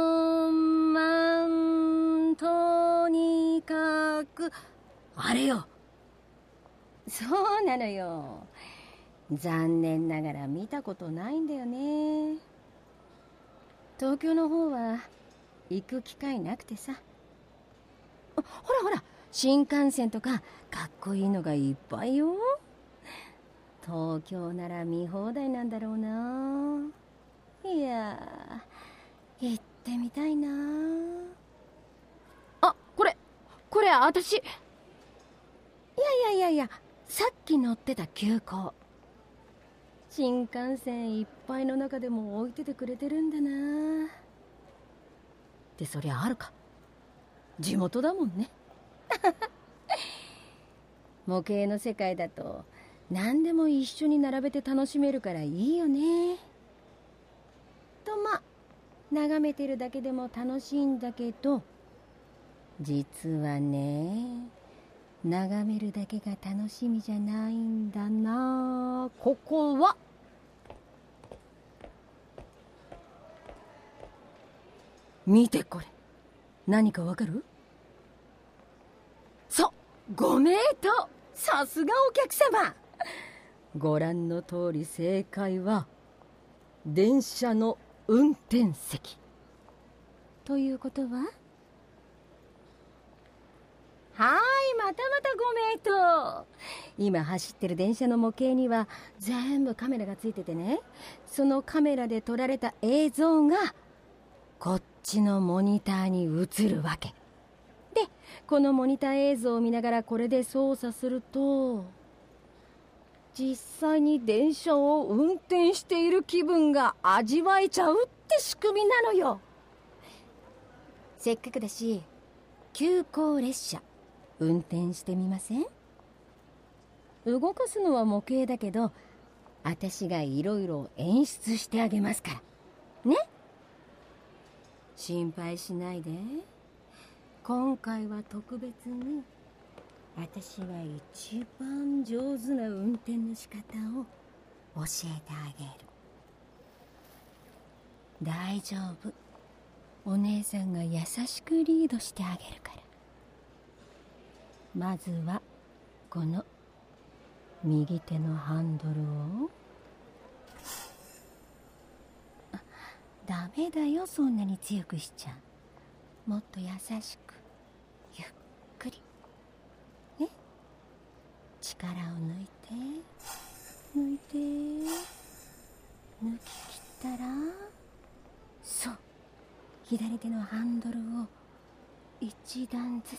とにかくあれよ。そうなのよ。残念ながら見たことないんだよね。東京の方は行く機会なくてさ。ほら、新幹線とかかっこいいのがいっぱいよ。東京なら見放題なんだろうな。いや行ってみたいな。これ私。いや、さっき乗ってた急行。新幹線いっぱいの中でも置いててくれてるんだな。でそりゃあるか、地元だもんね。模型の世界だと何でも一緒に並べて楽しめるからいいよね。と眺めてるだけでも楽しいんだけど、実はね、眺めるだけが楽しみじゃないんだな。ここは見てこれ。何かわかる？そう、ご名答。さすがお客様。ご覧の通り正解は電車の運転席。ということは、またご名答。今走ってる電車の模型には全部カメラがついててね、そのカメラで撮られた映像がこっちのモニターに映るわけで、このモニター映像を見ながらこれで操作すると、実際に電車を運転している気分が味わえちゃうって仕組みなのよ。せっかくだし急行列車運転してみません？動かすのは模型だけど、私がいろいろ演出してあげますから。 ね。心配しないで。今回は特別に私は一番上手な運転の仕方を教えてあげる。大丈夫。お姉さんが優しくリードしてあげるから。まずはこの右手のハンドルを。ダメだよ、そんなに強くしちゃ。もっと優しくゆっくりね。力を抜いて抜いて、抜き切ったら、そう、左手のハンドルを一段ずつ。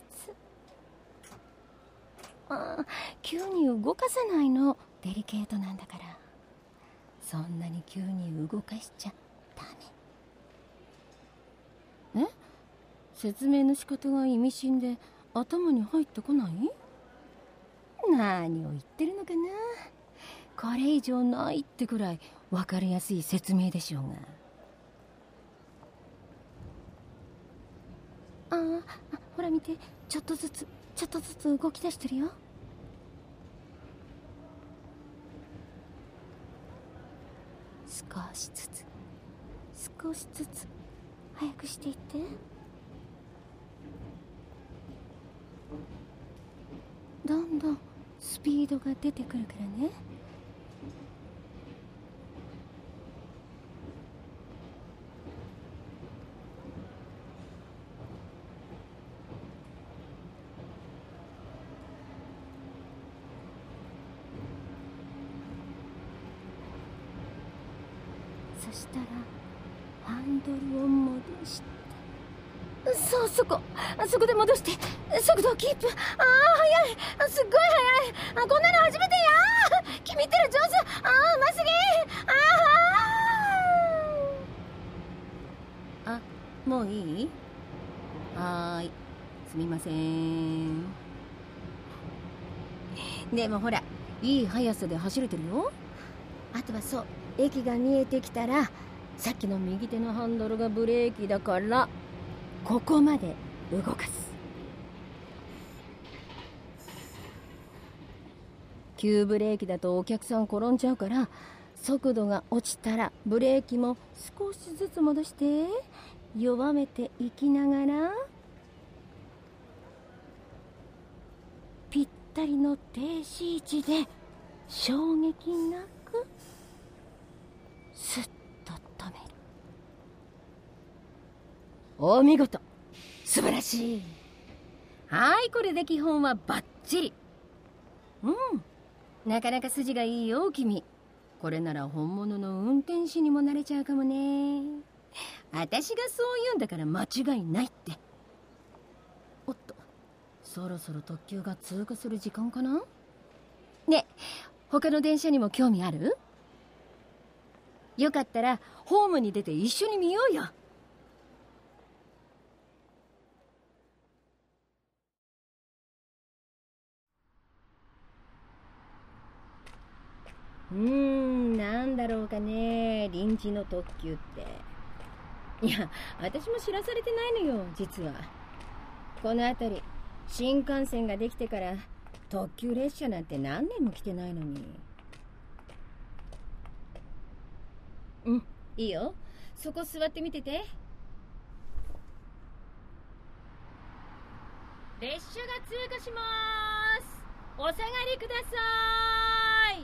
急に動かさないの。デリケートなんだから。そんなに急に動かしちゃダメ。説明の仕方が意味深で頭に入ってこない？何を言ってるのかな。これ以上ないってくらい分かりやすい説明でしょうが。ほら見て、ちょっとずつ動き出してるよ。少しずつ早くしていって。どんどんスピードが出てくるからね。そしたらハンドルを戻して、そう、そこで戻して、速度をキープ。速い、すっごい速い。こんなの初めてや。君ってる上手。うますぎ。もういい？はーい、すみません。でもほら、いい速さで走れてるよ。あとはそう、駅が見えてきたら、さっきの右手のハンドルがブレーキだから、ここまで動かす。急ブレーキだとお客さん転んじゃうから、速度が落ちたらブレーキも少しずつ戻して弱めていきながら、ぴったりの停止位置で衝撃なくスッと止める。お見事、素晴らしい。はい、これで基本はバッチリ。なかなか筋がいいよ君。これなら本物の運転士にもなれちゃうかもね。私がそう言うんだから間違いないって。おっと、そろそろ特急が通過する時間かな。ね、他の電車にも興味ある？よかったらホームに出て一緒に見ようよ。なんだろうかね、臨時の特急って。いや、私も知らされてないのよ、実は。この辺り新幹線ができてから特急列車なんて何年も来てないのに。いいよ、そこ座ってみてて。列車が通過します。お下がりください。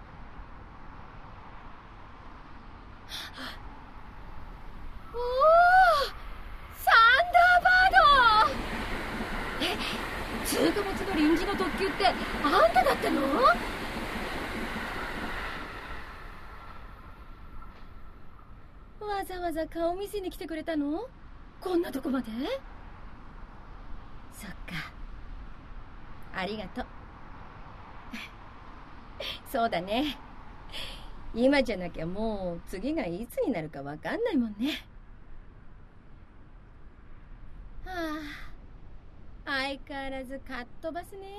おお、サンダーバード。通過待ちの臨時の特急ってあんただったの？わざわざ顔見せに来てくれたの？こんなとこまで？そっか、ありがとう。そうだね、今じゃなきゃもう次がいつになるかわかんないもんね。相変わらずかっ飛ばすね。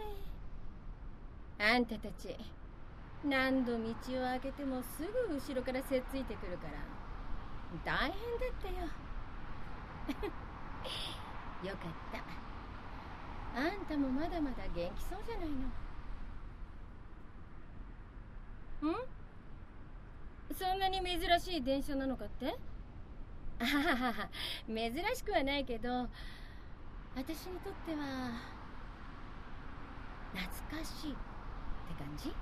あんたたち何度道を開けてもすぐ後ろからせっついてくるから、 大変だったよ。よかった。あんたもまだまだ元気そうじゃないの。 そんなに珍しい電車なのかって？ あははは、珍しくはないけど、私にとっては懐かしいって感じ？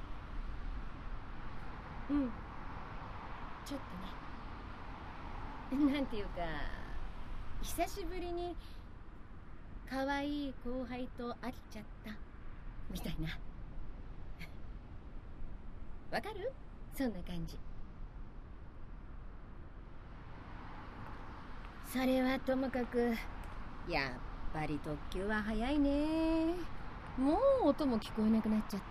ちょっとね、なんていうか、久しぶりに可愛い後輩と会っちゃったみたいな。わかる？そんな感じ。それはともかく、やっぱり特急は早いね。もう音も聞こえなくなっちゃった。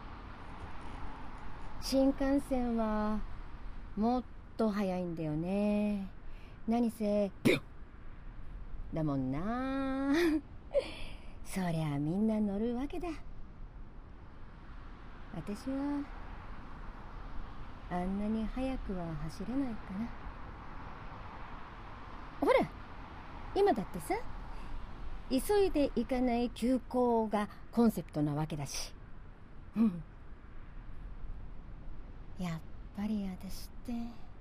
新幹線はもっと早いんだよね。何せだもんな。そりゃみんな乗るわけだ。私はあんなに早くは走れないかな。ほら、今だってさ、急いで行かない急行がコンセプトなわけだし。やっぱり私って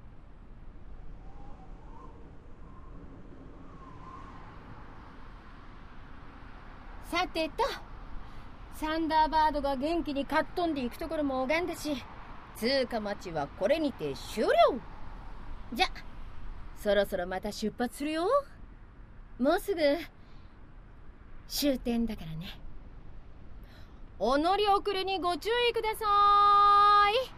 さてと、サンダーバードが元気にかっ飛んでいくところも拝んだし、通過待ちはこれにて終了。じゃ、そろそろまた出発するよ。もうすぐ終点だからね。お乗り遅れにご注意ください。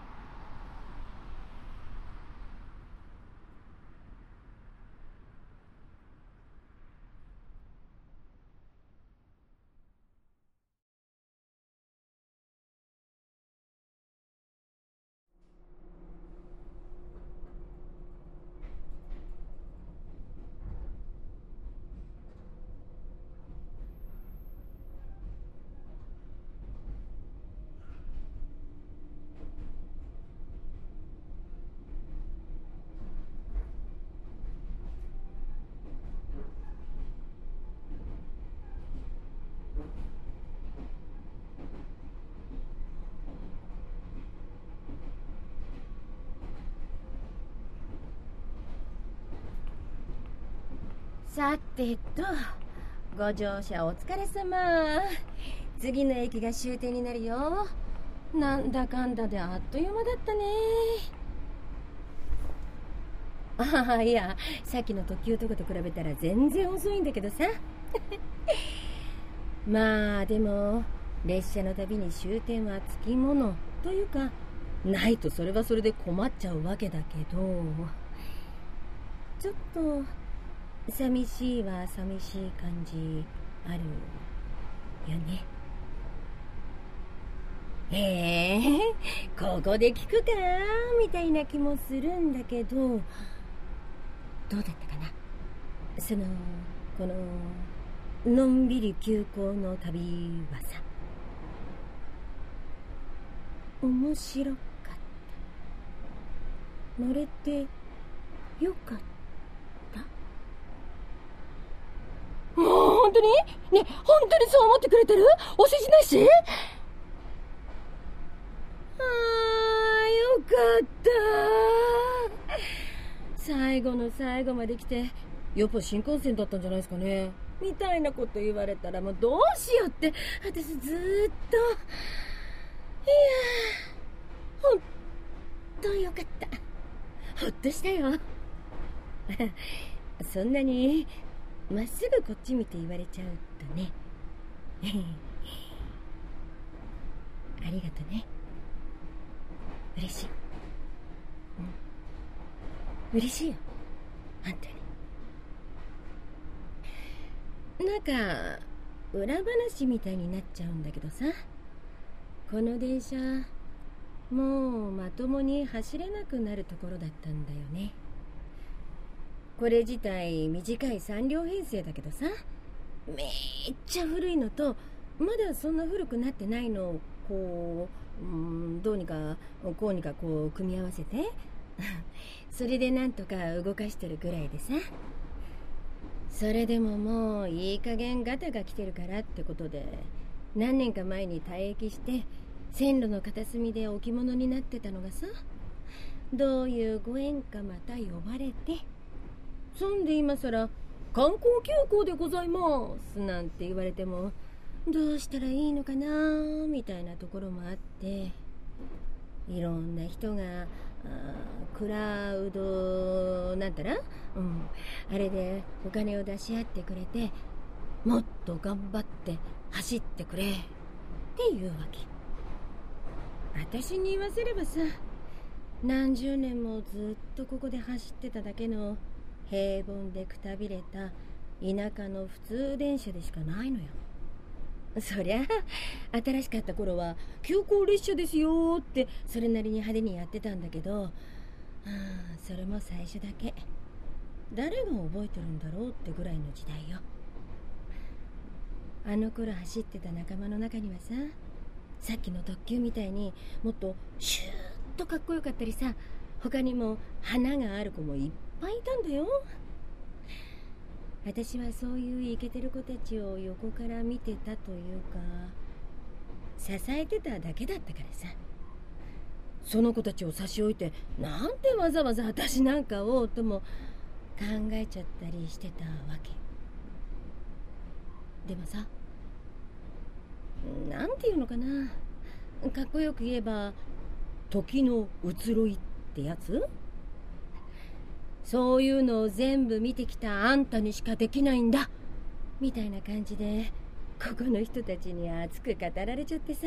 さてと、ご乗車お疲れ様。次の駅が終点になるよ。なんだかんだであっという間だったね。ああ、いや、さっきの特急とかと比べたら全然遅いんだけどさ。まあでも列車のたびに終点はつきものというか、ないとそれはそれで困っちゃうわけだけど、ちょっと寂しいは寂しい感じあるよね。ここで聞くかみたいな気もするんだけど、どうだったかな。こののんびり急行の旅はさ、面白かった。乗れてよかった。もう本当に？ね、本当にそう思ってくれてる？お世辞なし？ああ、よかった。最後の最後まで来て、やっぱ新幹線だったんじゃないですかね。みたいなこと言われたらもうどうしようって、私ずっと。いやー、ほんとよかった。ほっとしたよ。そんなにまっすぐこっち見て言われちゃうとね。ありがとね。嬉しい。嬉しいよ、あんたに。なんか裏話みたいになっちゃうんだけどさ、この電車もうまともに走れなくなるところだったんだよね。これ自体短い3両編成だけどさ、めっちゃ古いのとまだそんな古くなってないのをこう、どうにかこうにかこう組み合わせてそれでなんとか動かしてるぐらいでさ。それでももういい加減ガタが来てるからってことで、何年か前に退役して線路の片隅で置物になってたのがさ、どういうご縁かまた呼ばれて、そんで今さら観光休校でございますなんて言われてもどうしたらいいのかなみたいなところもあって、いろんな人がクラウドなんたら、あれでお金を出し合ってくれて、もっと頑張って走ってくれっていうわけ。私に言わせればさ、何十年もずっとここで走ってただけの平凡でくたびれた田舎の普通電車でしかないのよ。そりゃ新しかった頃は急行列車ですよってそれなりに派手にやってたんだけど、それも最初だけ。誰が覚えてるんだろうってぐらいの時代よ。あの頃走ってた仲間の中にはさ、さっきの特急みたいにもっとシューッとかっこよかったりさ、他にも花がある子もいっぱいいたんだよ。私はそういうイケてる子たちを横から見てたというか、支えてただけだったからさ。その子たちを差し置いてなんでわざわざ私なんかをとも考えちゃったりしてたわけ。でもさ、なんていうのかな、かっこよく言えば時の移ろいってやつ。そういうのを全部見てきたあんたにしかできないんだみたいな感じで、ここの人たちに熱く語られちゃってさ。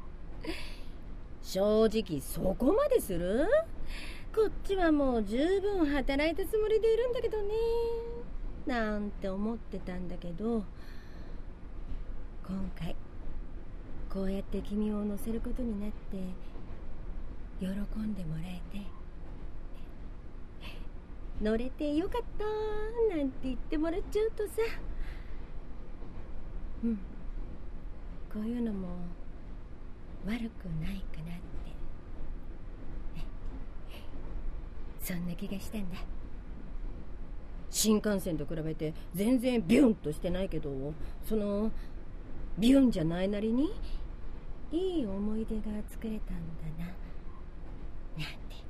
正直そこまでする？こっちはもう十分働いたつもりでいるんだけどねなんて思ってたんだけど、今回こうやって君を乗せることになって喜んでもらえて、乗れてよかったなんて言ってもらっちゃうとさ、こういうのも悪くないかなって、そんな気がしたんだ。新幹線と比べて全然ビュンとしてないけど、そのビュンじゃないなりにいい思い出が作れたんだななん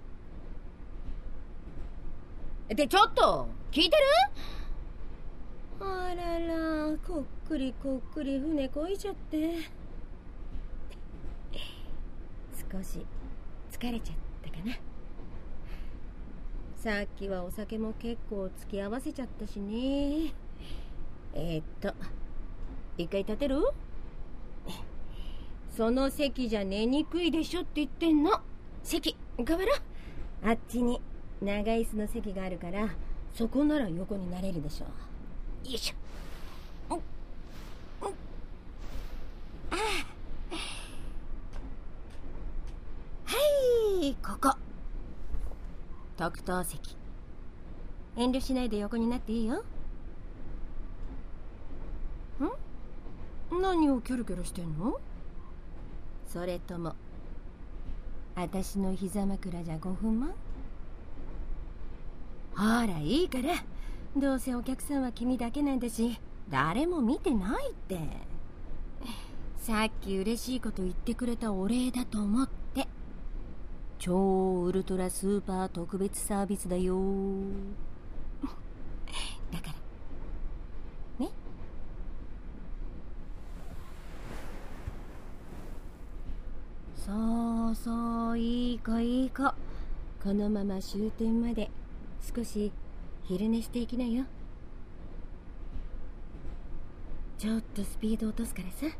て。で、ちょっと聞いてる？あらら、こっくりこっくり船こいちゃって少し疲れちゃったかな。さっきはお酒も結構付き合わせちゃったしね。一回立てる？その席じゃ寝にくいでしょって言ってんの。席変わろう。あっちに長い椅子の席があるから、そこなら横になれるでしょ。よいしょ。はい、ここ特等席。遠慮しないで横になっていいよ。何をキョロキョロしてんの？それとも私の膝枕じゃ5分も？ほらいいから、どうせお客さんは君だけなんだし、誰も見てないって。さっき嬉しいこと言ってくれたお礼だと思って。超ウルトラスーパー特別サービスだよだからね。そうそう、いい子いい子。このまま終点まで少し昼寝していきなよ。ちょっとスピード落とすからさ。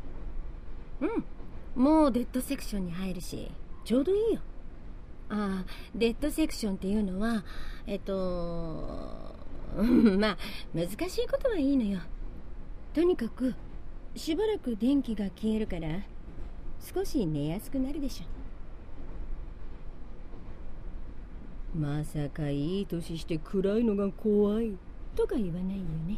もうデッドセクションに入るしちょうどいいよ。デッドセクションっていうのはまあ難しいことはいいのよ。とにかくしばらく電気が消えるから少し寝やすくなるでしょ。まさかいい年して暗いのが怖いとか言わないよね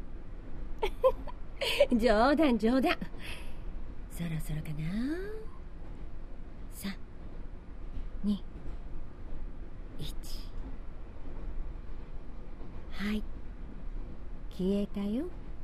冗談冗談。そろそろかな。3、2、1。 はい、消えたよ。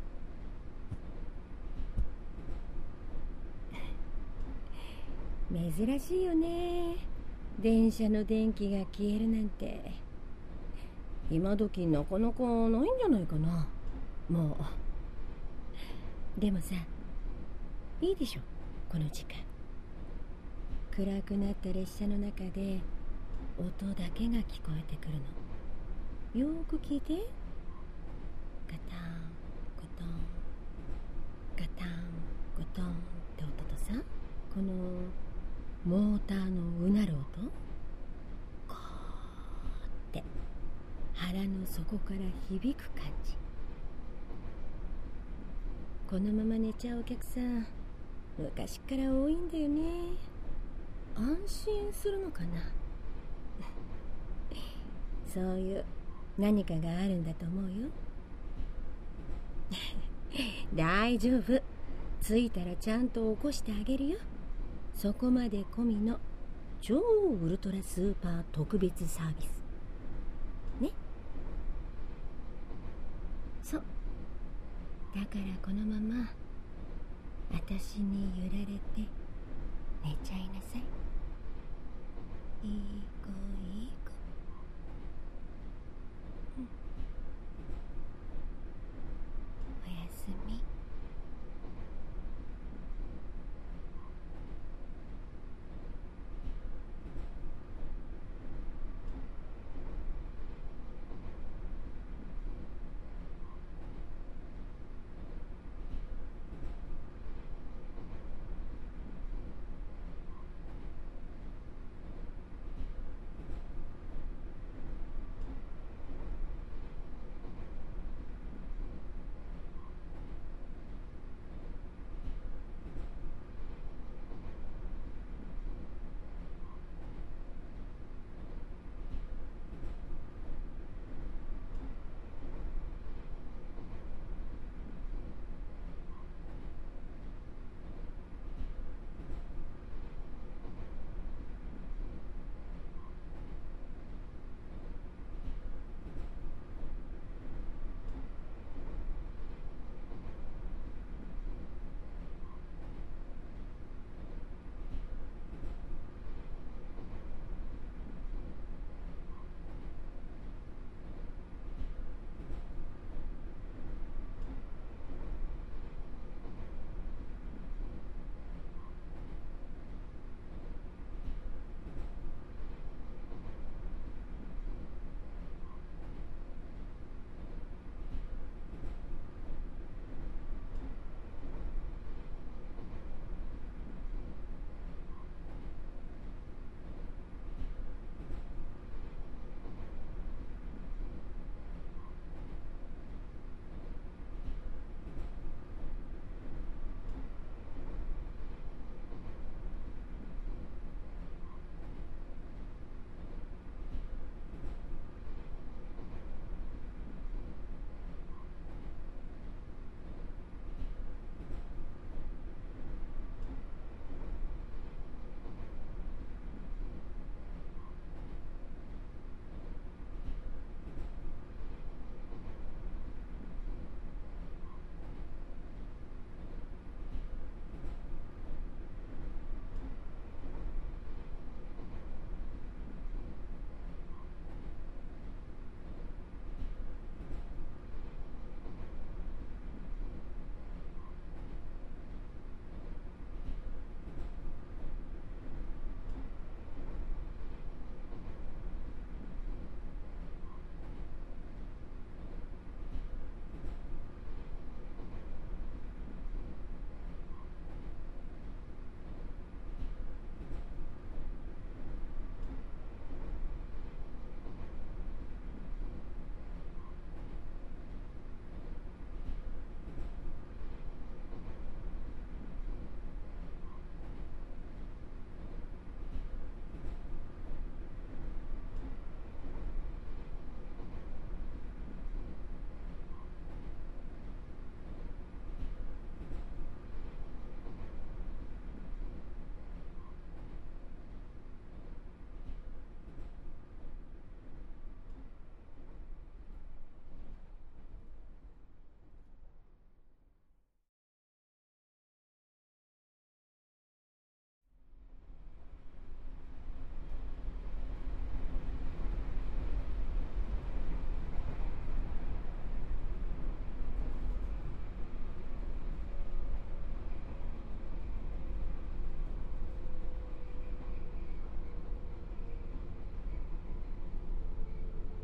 珍しいよね、電車の電気が消えるなんて。今時なかなかないんじゃないかな。もうでもさ、いいでしょ、この時間。暗くなった列車の中で音だけが聞こえてくるの。よーく聞いて。ガタンゴトン、ガタンゴトンって音とさ、このモーターのうなる音、こーって腹の底から響く感じ。このまま寝ちゃうお客さん、昔から多いんだよね。安心するのかな。そういう何かがあるんだと思うよ。大丈夫、着いたらちゃんと起こしてあげるよ。そこまで込みの超ウルトラスーパー特別サービスね。そうだから、このまま私に揺られて寝ちゃいなさい。いい子いい子。おやすみ。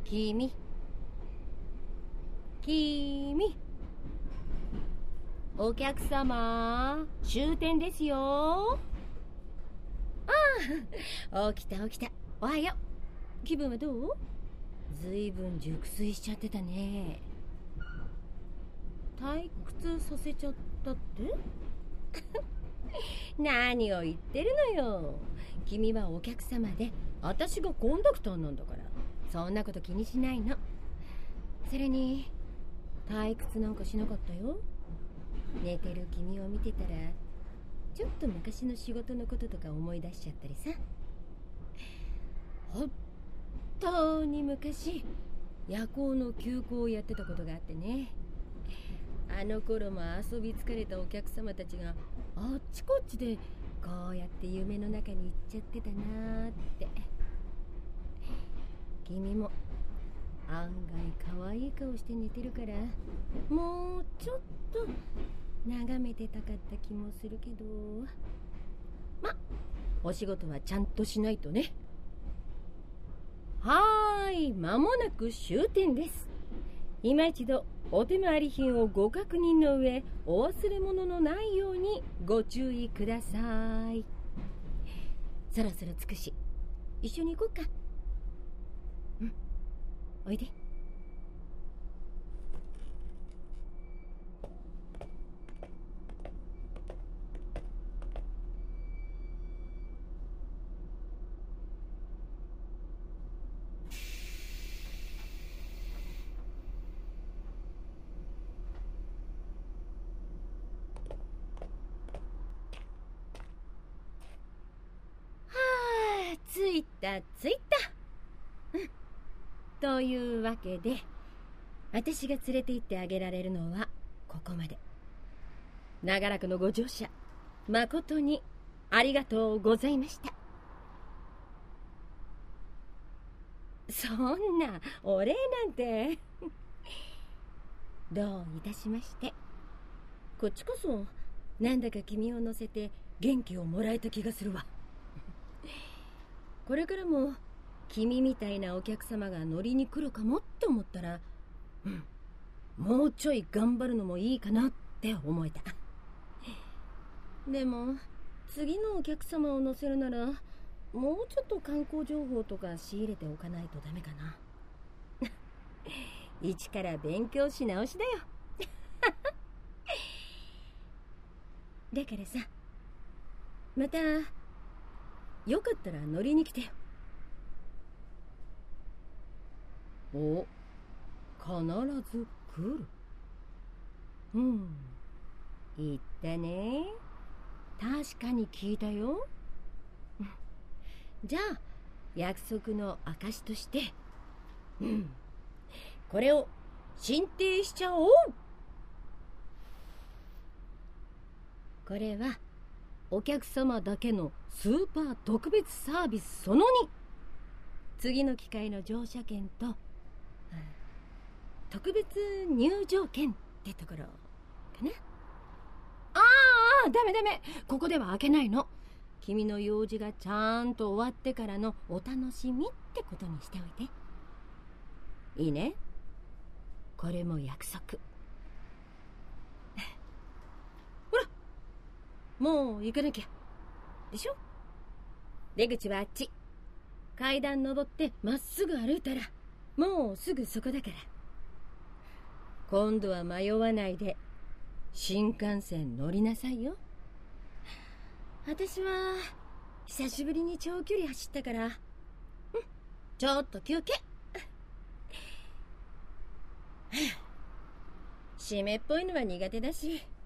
君お客様、終点ですよ。ああ、起きた。おはよう。気分はどう？ずいぶん熟睡しちゃってたね。退屈させちゃったって何を言ってるのよ。君はお客様で、私がコンダクターなんだから、そんなこと気にしないの。それに退屈なんかしなかったよ。寝てる君を見てたら、ちょっと昔の仕事のこととか思い出しちゃったりさ。本当に昔、夜行の急行をやってたことがあってね。あの頃も遊び疲れたお客様たちがあっちこっちでこうやって夢の中に行っちゃってたなーって。君も案外可愛い顔して寝てるから、もうちょっと眺めてたかった気もするけど、ま、お仕事はちゃんとしないとね。はーい、間もなく終点です。今一度お手回り品をご確認の上、お忘れ物のないようにご注意ください。そろそろ着くし、一緒に行こうか。おいで。着いた。というわけで、私が連れて行ってあげられるのはここまで。長らくのご乗車、誠にありがとうございました。そんなお礼なんてどういたしまして。こっちこそなんだか君を乗せて元気をもらえた気がするわ。これからも君みたいなお客様が乗りに来るかもって思ったら、もうちょい頑張るのもいいかなって思えた。でも次のお客様を乗せるなら、もうちょっと観光情報とか仕入れておかないとダメかな。一から勉強し直しだよ。だからさ、またよかったら乗りに来てよ。お、必ず来る。言ったね。確かに聞いたよ。じゃあ約束の証として、これを進呈しちゃおう。これはお客様だけのスーパー特別サービスその2。次の機会の乗車券と、特別入場券ってところかな。ダメ。ここでは開けないの。君の用事がちゃんと終わってからのお楽しみってことにしておいて。いいね。これも約束。ほら、もう行かなきゃ。でしょ？出口はあっち。階段登ってまっすぐ歩いたら、もうすぐそこだから。今度は迷わないで新幹線乗りなさいよ。私は久しぶりに長距離走ったから、ちょっと休憩。湿っぽいのは苦手だし、